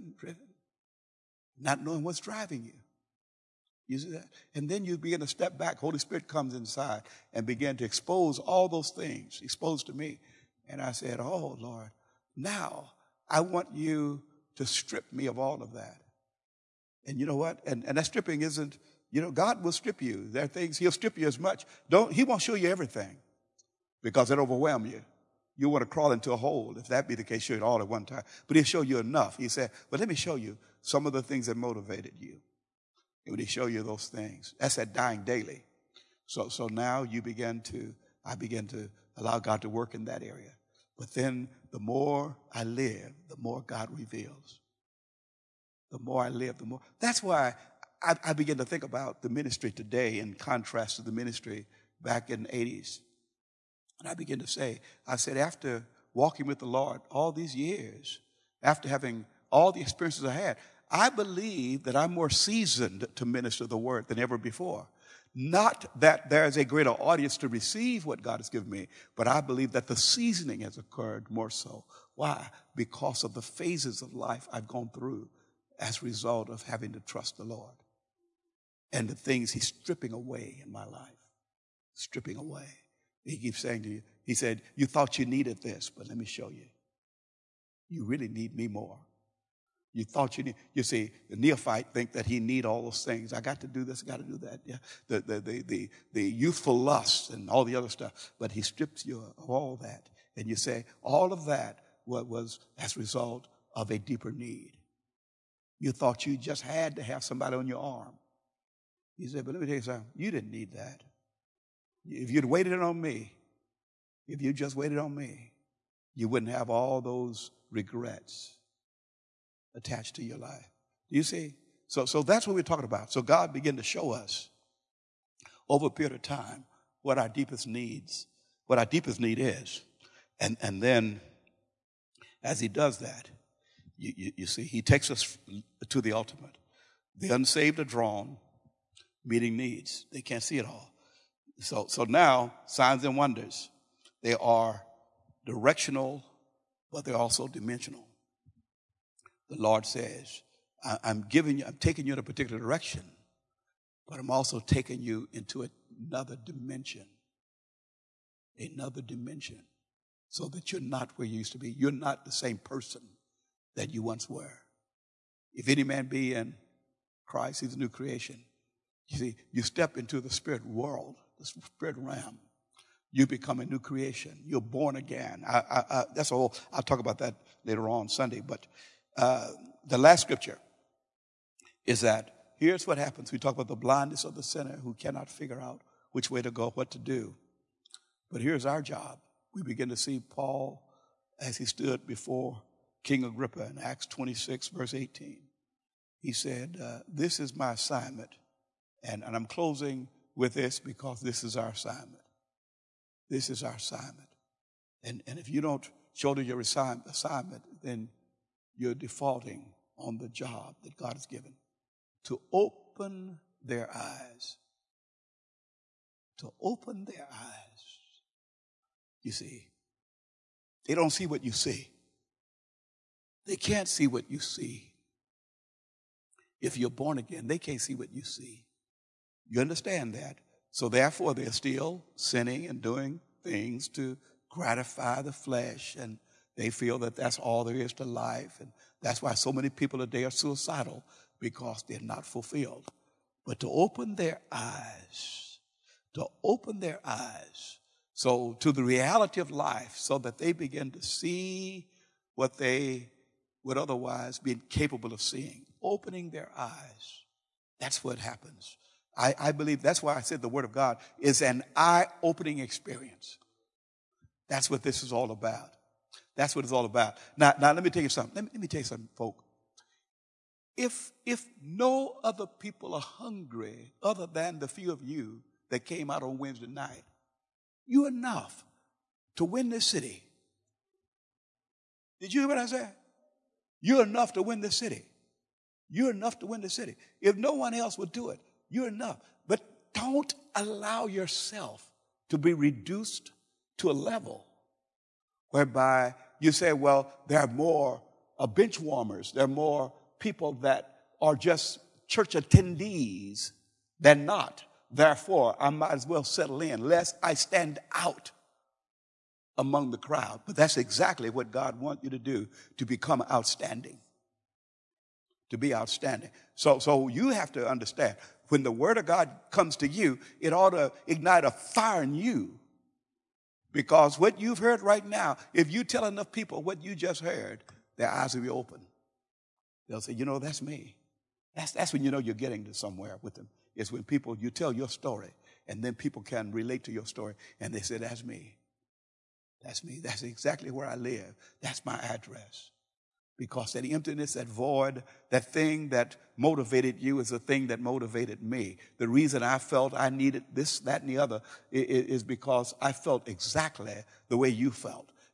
not knowing what's driving you. You see that? And then you begin to step back. Holy Spirit comes inside and begin to expose all those things, exposed to me. And I said, oh, Lord, now I want you to strip me of all of that. And you know what? And that stripping isn't, you know, God will strip you. There are things, he'll strip you as much. He won't show you everything, because it'll overwhelm you. You want to crawl into a hole. If that be the case, show it all at one time. But he'll show you enough. He said, but let me show you some of the things that motivated you. And when he show you those things, that's that dying daily. So now I begin to allow God to work in that area. But then the more I live, the more God reveals. The more I live, the more. That's why I begin to think about the ministry today in contrast to the ministry back in the 80s. And I begin to say, I said, after walking with the Lord all these years, after having all the experiences I had, I believe that I'm more seasoned to minister the word than ever before. Not that there's a greater audience to receive what God has given me, but I believe that the seasoning has occurred more so. Why? Because of the phases of life I've gone through as a result of having to trust the Lord and the things he's stripping away in my life. Stripping away. He keeps saying to you, he said, you thought you needed this, but let me show you. You really need me more. You thought you see, the neophyte think that he need all those things. I got to do this, I got to do that. Yeah. The youthful lust and all the other stuff. But he strips you of all that. And you say, all of that was as a result of a deeper need. You thought you just had to have somebody on your arm. He said, but let me tell you something. You didn't need that. If you'd waited on me, if you just waited on me, you wouldn't have all those regrets attached to your life. Do you see? So that's what we're talking about. So God began to show us over a period of time what our deepest need is. And then as he does that, you see, he takes us to the ultimate. The unsaved are drawn, meeting needs. They can't see it all. So now, signs and wonders, they are directional, but they're also dimensional. The Lord says, I'm taking you in a particular direction, but I'm also taking you into another dimension, so that you're not where you used to be. You're not the same person that you once were. If any man be in Christ, he's a new creation. You see, you step into the spirit world, the spirit realm. You become a new creation. You're born again. That's all. I'll talk about that later on Sunday. But the last scripture is that here's what happens. We talk about the blindness of the sinner who cannot figure out which way to go, what to do. But here's our job. We begin to see Paul as he stood before King Agrippa in Acts 26, verse 18. He said, this is my assignment. And I'm closing with this because this is our assignment. This is our assignment. And if you don't shoulder your assignment, then you're defaulting on the job that God has given. To open their eyes. To open their eyes. You see, they don't see what you see. They can't see what you see. If you're born again, they can't see what you see. You understand that? So therefore, they're still sinning and doing things to gratify the flesh, and they feel that that's all there is to life. And that's why so many people today are suicidal, because they're not fulfilled. But to open their eyes, so to the reality of life, so that they begin to see what they would otherwise be incapable of seeing. Opening their eyes. That's what happens. I believe that's why I said the Word of God is an eye-opening experience. That's what this is all about. That's what it's all about. Now let me tell you something. Let me tell you something, folk. If no other people are hungry other than the few of you that came out on Wednesday night, you're enough to win this city. Did you hear what I said? You're enough to win this city. You're enough to win the city. If no one else would do it, you're enough. But don't allow yourself to be reduced to a level whereby you say, well, there are more bench warmers. There are more people that are just church attendees than not. Therefore, I might as well settle in, lest I stand out among the crowd. But that's exactly what God wants you to do, to become outstanding. To be outstanding. So you have to understand, when the Word of God comes to you, it ought to ignite a fire in you. Because what you've heard right now, if you tell enough people what you just heard, their eyes will be open. They'll say, that's me. That's when you know you're getting to somewhere with them. It's when you tell your story, and then people can relate to your story, and they say, that's me. That's me. That's exactly where I live. That's my address. Because that emptiness, that void, that thing that motivated you is the thing that motivated me. The reason I felt I needed this, that, and the other is because I felt exactly the way you felt.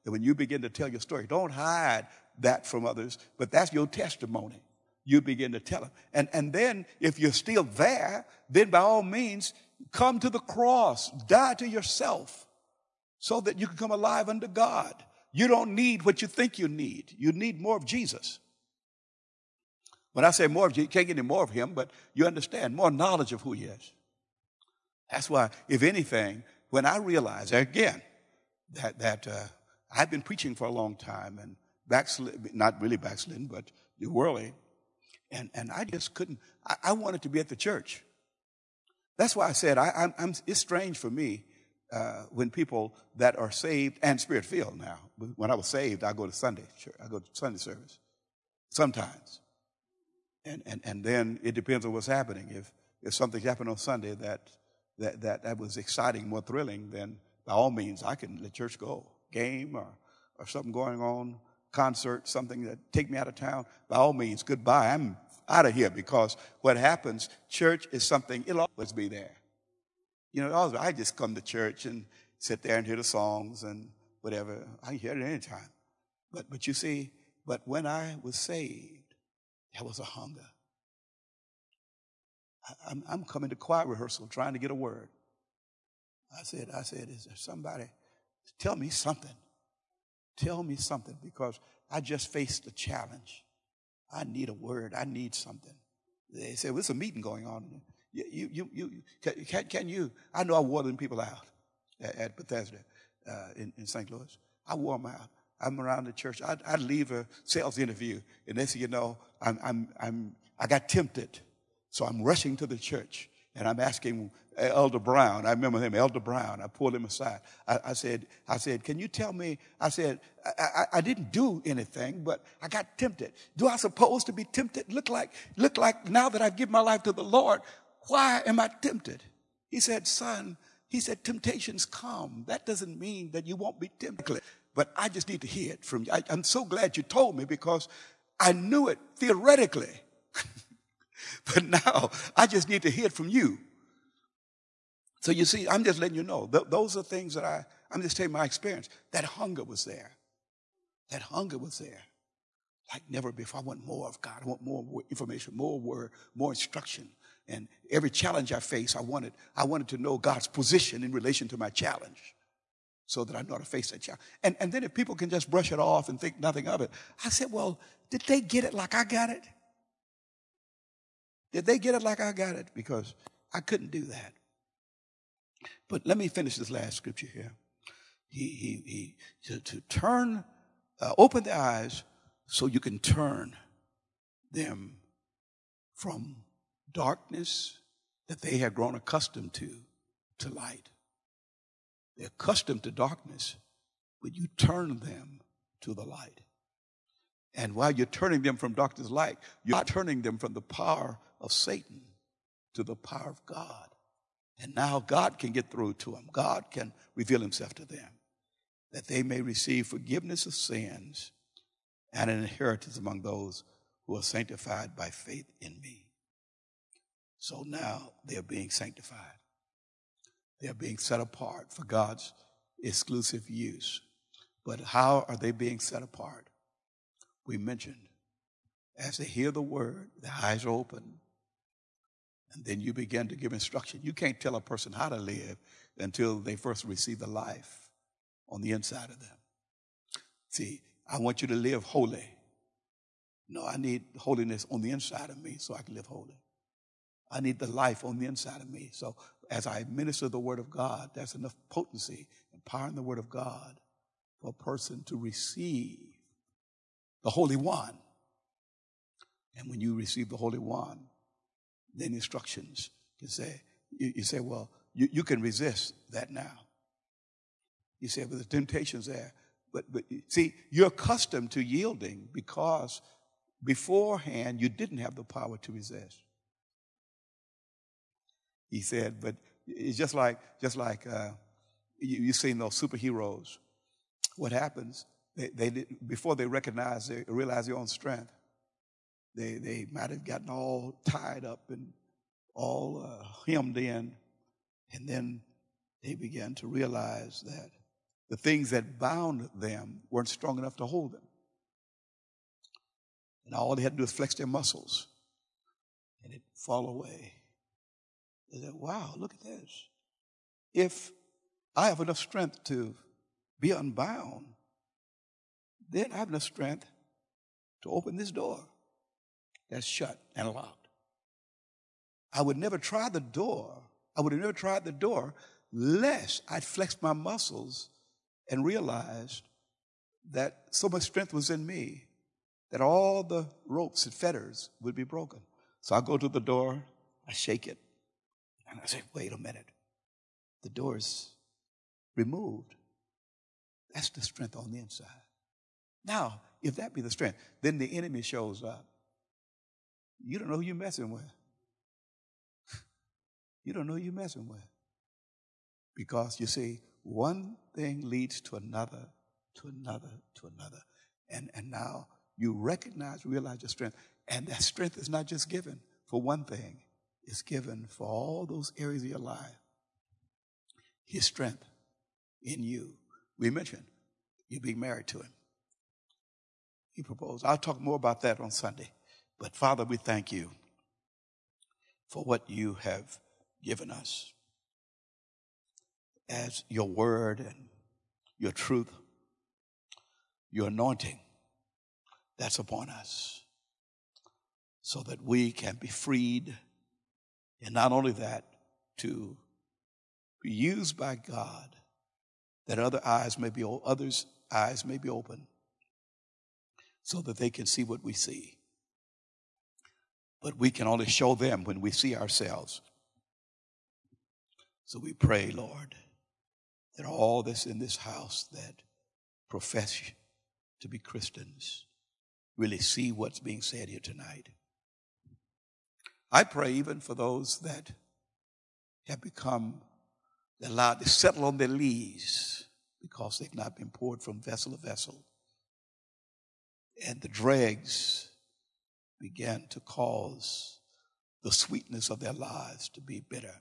And when you begin to tell your story, don't hide that from others, but that's your testimony. You begin to tell them. And then if you're still there, then by all means, come to the cross, die to yourself so that you can come alive unto God. You don't need what you think you need. You need more of Jesus. When I say more of Jesus, you can't get any more of him, but you understand, more knowledge of who he is. That's why, if anything, when I realized, again, that I've been preaching for a long time and not really backslidden, but worldly, and I just couldn't, I wanted to be at the church. That's why I said, it's strange for me when people that are saved and spirit-filled now. When I was saved, I go to Sunday church. I go to Sunday service sometimes. And then it depends on what's happening. If something's happened on Sunday that was exciting, more thrilling, then by all means I can let church go. Game or something going on, concert, something that take me out of town, by all means, goodbye. I'm out of here, because what happens, church is something, it'll always be there. You know, I just come to church and sit there and hear the songs and whatever. I can hear it anytime. But you see, but when I was saved, there was a hunger. I'm coming to choir rehearsal trying to get a word. I said, is there somebody? Tell me something. Tell me something, because I just faced a challenge. I need a word. I need something. They said, well, there's a meeting going on. Can you? I know I wore them people out at Bethesda in St. Louis. I wore them out. I'm around the church. I'd leave a sales interview, and they say, you know, I got tempted, so I'm rushing to the church, and I'm asking Elder Brown. I remember him, Elder Brown. I pulled him aside. I said, can you tell me? I said, I didn't do anything, but I got tempted. Do I supposed to be tempted? Look like now that I've given my life to the Lord, why am I tempted? He said, son, temptations come. That doesn't mean that you won't be tempted. But I just need to hear it from you. I'm so glad you told me, because I knew it theoretically. But now I just need to hear it from you. So you see, I'm just letting you know. Those are things that I'm just telling my experience. That hunger was there. That hunger was there. Like never before. I want more of God. I want more information, more word, more instruction. And every challenge I face, I wanted to know God's position in relation to my challenge, so that I know how to face that challenge. And then if people can just brush it off and think nothing of it, I said, well, did they get it like I got it? Did they get it like I got it? Because I couldn't do that. But let me finish this last scripture here. To turn, open the eyes so you can turn them from darkness that they have grown accustomed to light. They're accustomed to darkness, but you turn them to the light. And while you're turning them from darkness to light, you're turning them from the power of Satan to the power of God. And now God can get through to them. God can reveal himself to them, that they may receive forgiveness of sins and an inheritance among those who are sanctified by faith in me. So now they're being sanctified. They're being set apart for God's exclusive use. But how are they being set apart? We mentioned, as they hear the word, their eyes are open, and then you begin to give instruction. You can't tell a person how to live until they first receive the life on the inside of them. See, I want you to live holy. No, I need holiness on the inside of me so I can live holy. I need the life on the inside of me. So as I minister the word of God, there's enough potency and power in the word of God for a person to receive the Holy One. And when you receive the Holy One, then instructions can say, you say, well, you can resist that now. You say, well, the temptation's there. But see, you're accustomed to yielding because beforehand you didn't have the power to resist. He said, but it's just like you've seen those superheroes. What happens? They before they realize their own strength, they might have gotten all tied up and all hemmed in, and then they began to realize that the things that bound them weren't strong enough to hold them. And all they had to do was flex their muscles, and it'd fall away. They said, wow, look at this. If I have enough strength to be unbound, then I have enough strength to open this door that's shut and locked. I would never try the door. I would have never tried the door lest I'd flexed my muscles and realized that so much strength was in me that all the ropes and fetters would be broken. So I go to the door, I shake it, and I say, wait a minute. The door's removed. That's the strength on the inside. Now, if that be the strength, then the enemy shows up. You don't know who you're messing with. You don't know who you're messing with. Because, you see, one thing leads to another, to another, to another. And now you realize your strength. And that strength is not just given for one thing. It's given for all those areas of your life. His strength in you. We mentioned you being married to him. He proposed. I'll talk more about that on Sunday. But Father, we thank you for what you have given us as your word and your truth, your anointing that's upon us, so that we can be freed, and not only that, to be used by God, that others' eyes may be open, so that they can see what we see. But we can only show them when we see ourselves. So we pray, Lord, that all this in this house that profess to be Christians really see what's being said here tonight. I pray even for those that have become allowed to settle on their lees because they've not been poured from vessel to vessel. And the dregs began to cause the sweetness of their lives to be bitter.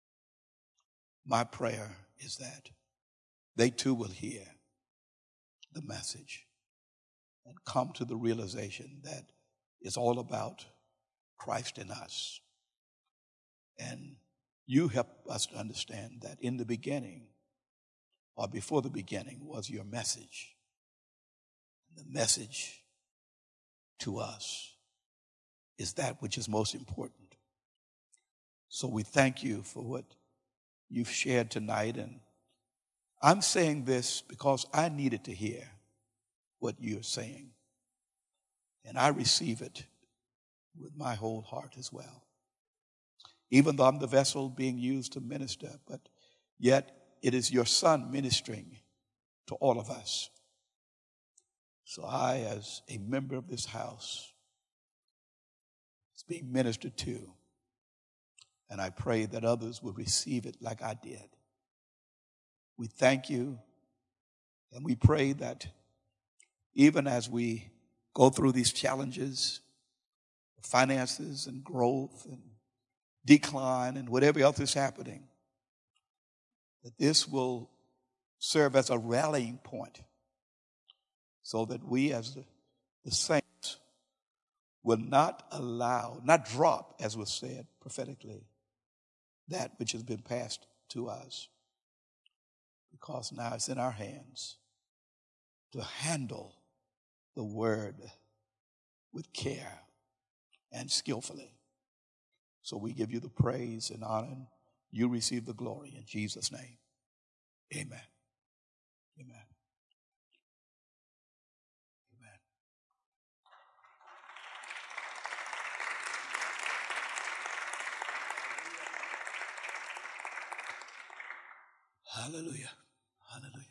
My prayer is that they too will hear the message and come to the realization that it's all about Christ in us. And you help us to understand that in the beginning, or before the beginning, was your message. The message to us is that which is most important. So we thank you for what you've shared tonight. And I'm saying this because I needed to hear what you're saying. And I receive it with my whole heart as well. Even though I'm the vessel being used to minister, but yet it is your Son ministering to all of us. So I, as a member of this house, is being ministered to. And I pray that others will receive it like I did. We thank you, and we pray that even as we go through these challenges, finances and growth and decline and whatever else is happening, that this will serve as a rallying point so that we as the saints will not drop, as was said prophetically, that which has been passed to us, because now it's in our hands to handle the word with care and skillfully. So we give you the praise and honor, and you receive the glory in Jesus' name. Amen. Amen. Amen. Hallelujah. Hallelujah.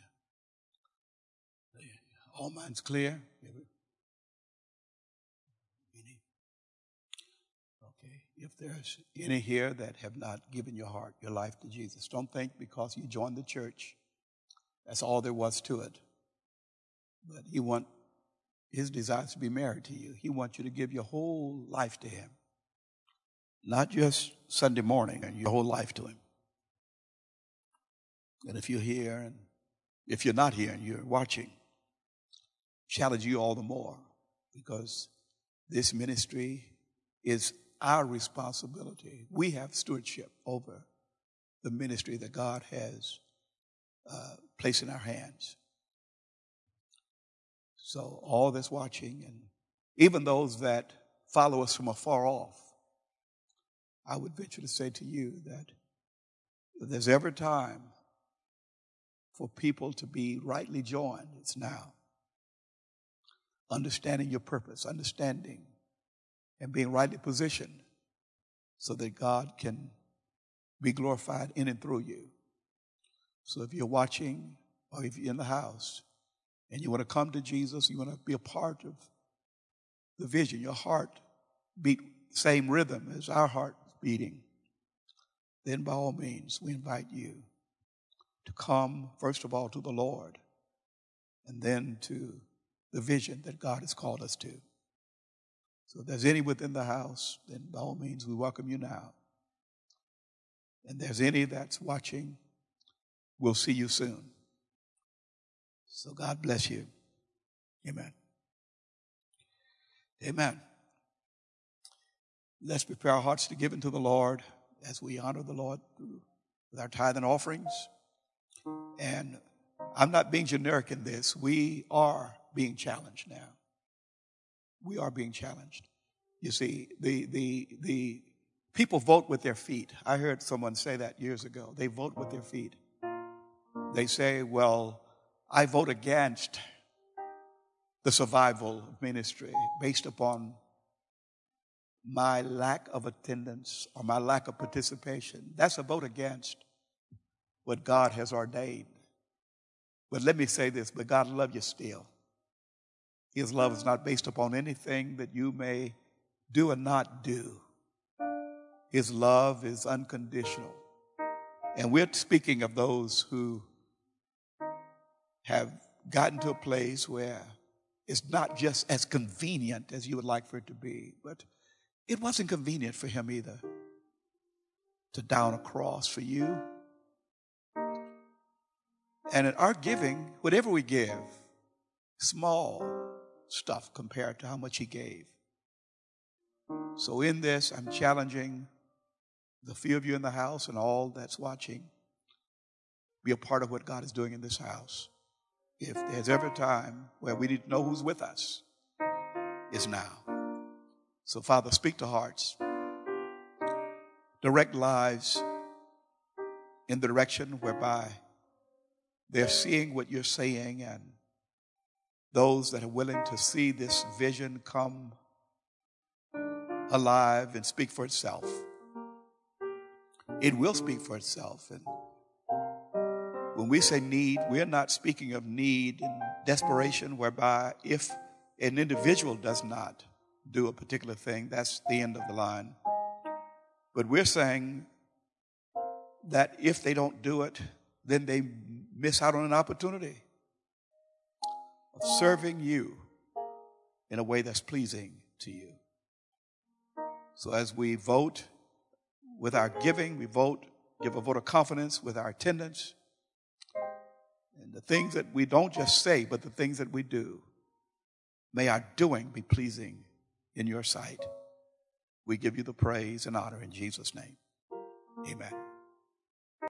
All minds clear? Okay. If there's any here that have not given your heart, your life to Jesus, don't think because you joined the church, that's all there was to it. But his desire to be married to you. He wants you to give your whole life to him. Not just Sunday morning, and your whole life to him. And if you're here and If you're not here and you're watching, challenge you all the more, because this ministry is our responsibility. We have stewardship over the ministry that God has placed in our hands. So all that's watching, and even those that follow us from afar off, I would venture to say to you that if there's ever time for people to be rightly joined, it's now. Understanding your purpose, understanding and being rightly positioned so that God can be glorified in and through you. So if you're watching or if you're in the house and you want to come to Jesus, you want to be a part of the vision, your heart beat the same rhythm as our heart beating, then by all means we invite you to come first of all to the Lord and then to the vision that God has called us to. So if there's any within the house, then by all means we welcome you now. And there's any that's watching, we'll see you soon. So God bless you. Amen. Amen. Let's prepare our hearts to give into the Lord as we honor the Lord with our tithe and offerings. And I'm not being generic in this. We are being challenged now. We are being challenged. You see, the people vote with their feet. I heard someone say that years ago. They vote with their feet. They say, well, I vote against the survival of ministry based upon my lack of attendance or my lack of participation. That's a vote against what God has ordained. But let me say this, but God loves you still. His love is not based upon anything that you may do or not do. His love is unconditional. And we're speaking of those who have gotten to a place where it's not just as convenient as you would like for it to be, but it wasn't convenient for him either to down a cross for you. And in our giving, whatever we give, small stuff compared to how much he gave. So in this, I'm challenging the few of you in the house and all that's watching, be a part of what God is doing in this house. If there's ever a time where we need to know who's with us, it's now. So Father, speak to hearts. Direct lives in the direction whereby they're seeing what you're saying, and those that are willing to see this vision come alive and speak for itself. It will speak for itself. And when we say need, we're not speaking of need and desperation, whereby if an individual does not do a particular thing, that's the end of the line. But we're saying that if they don't do it, then they miss out on an opportunity of serving you in a way that's pleasing to you. So as we vote with our giving, we give a vote of confidence with our attendance. And the things that we don't just say, but the things that we do, may our doing be pleasing in your sight. We give you the praise and honor in Jesus' name. Amen.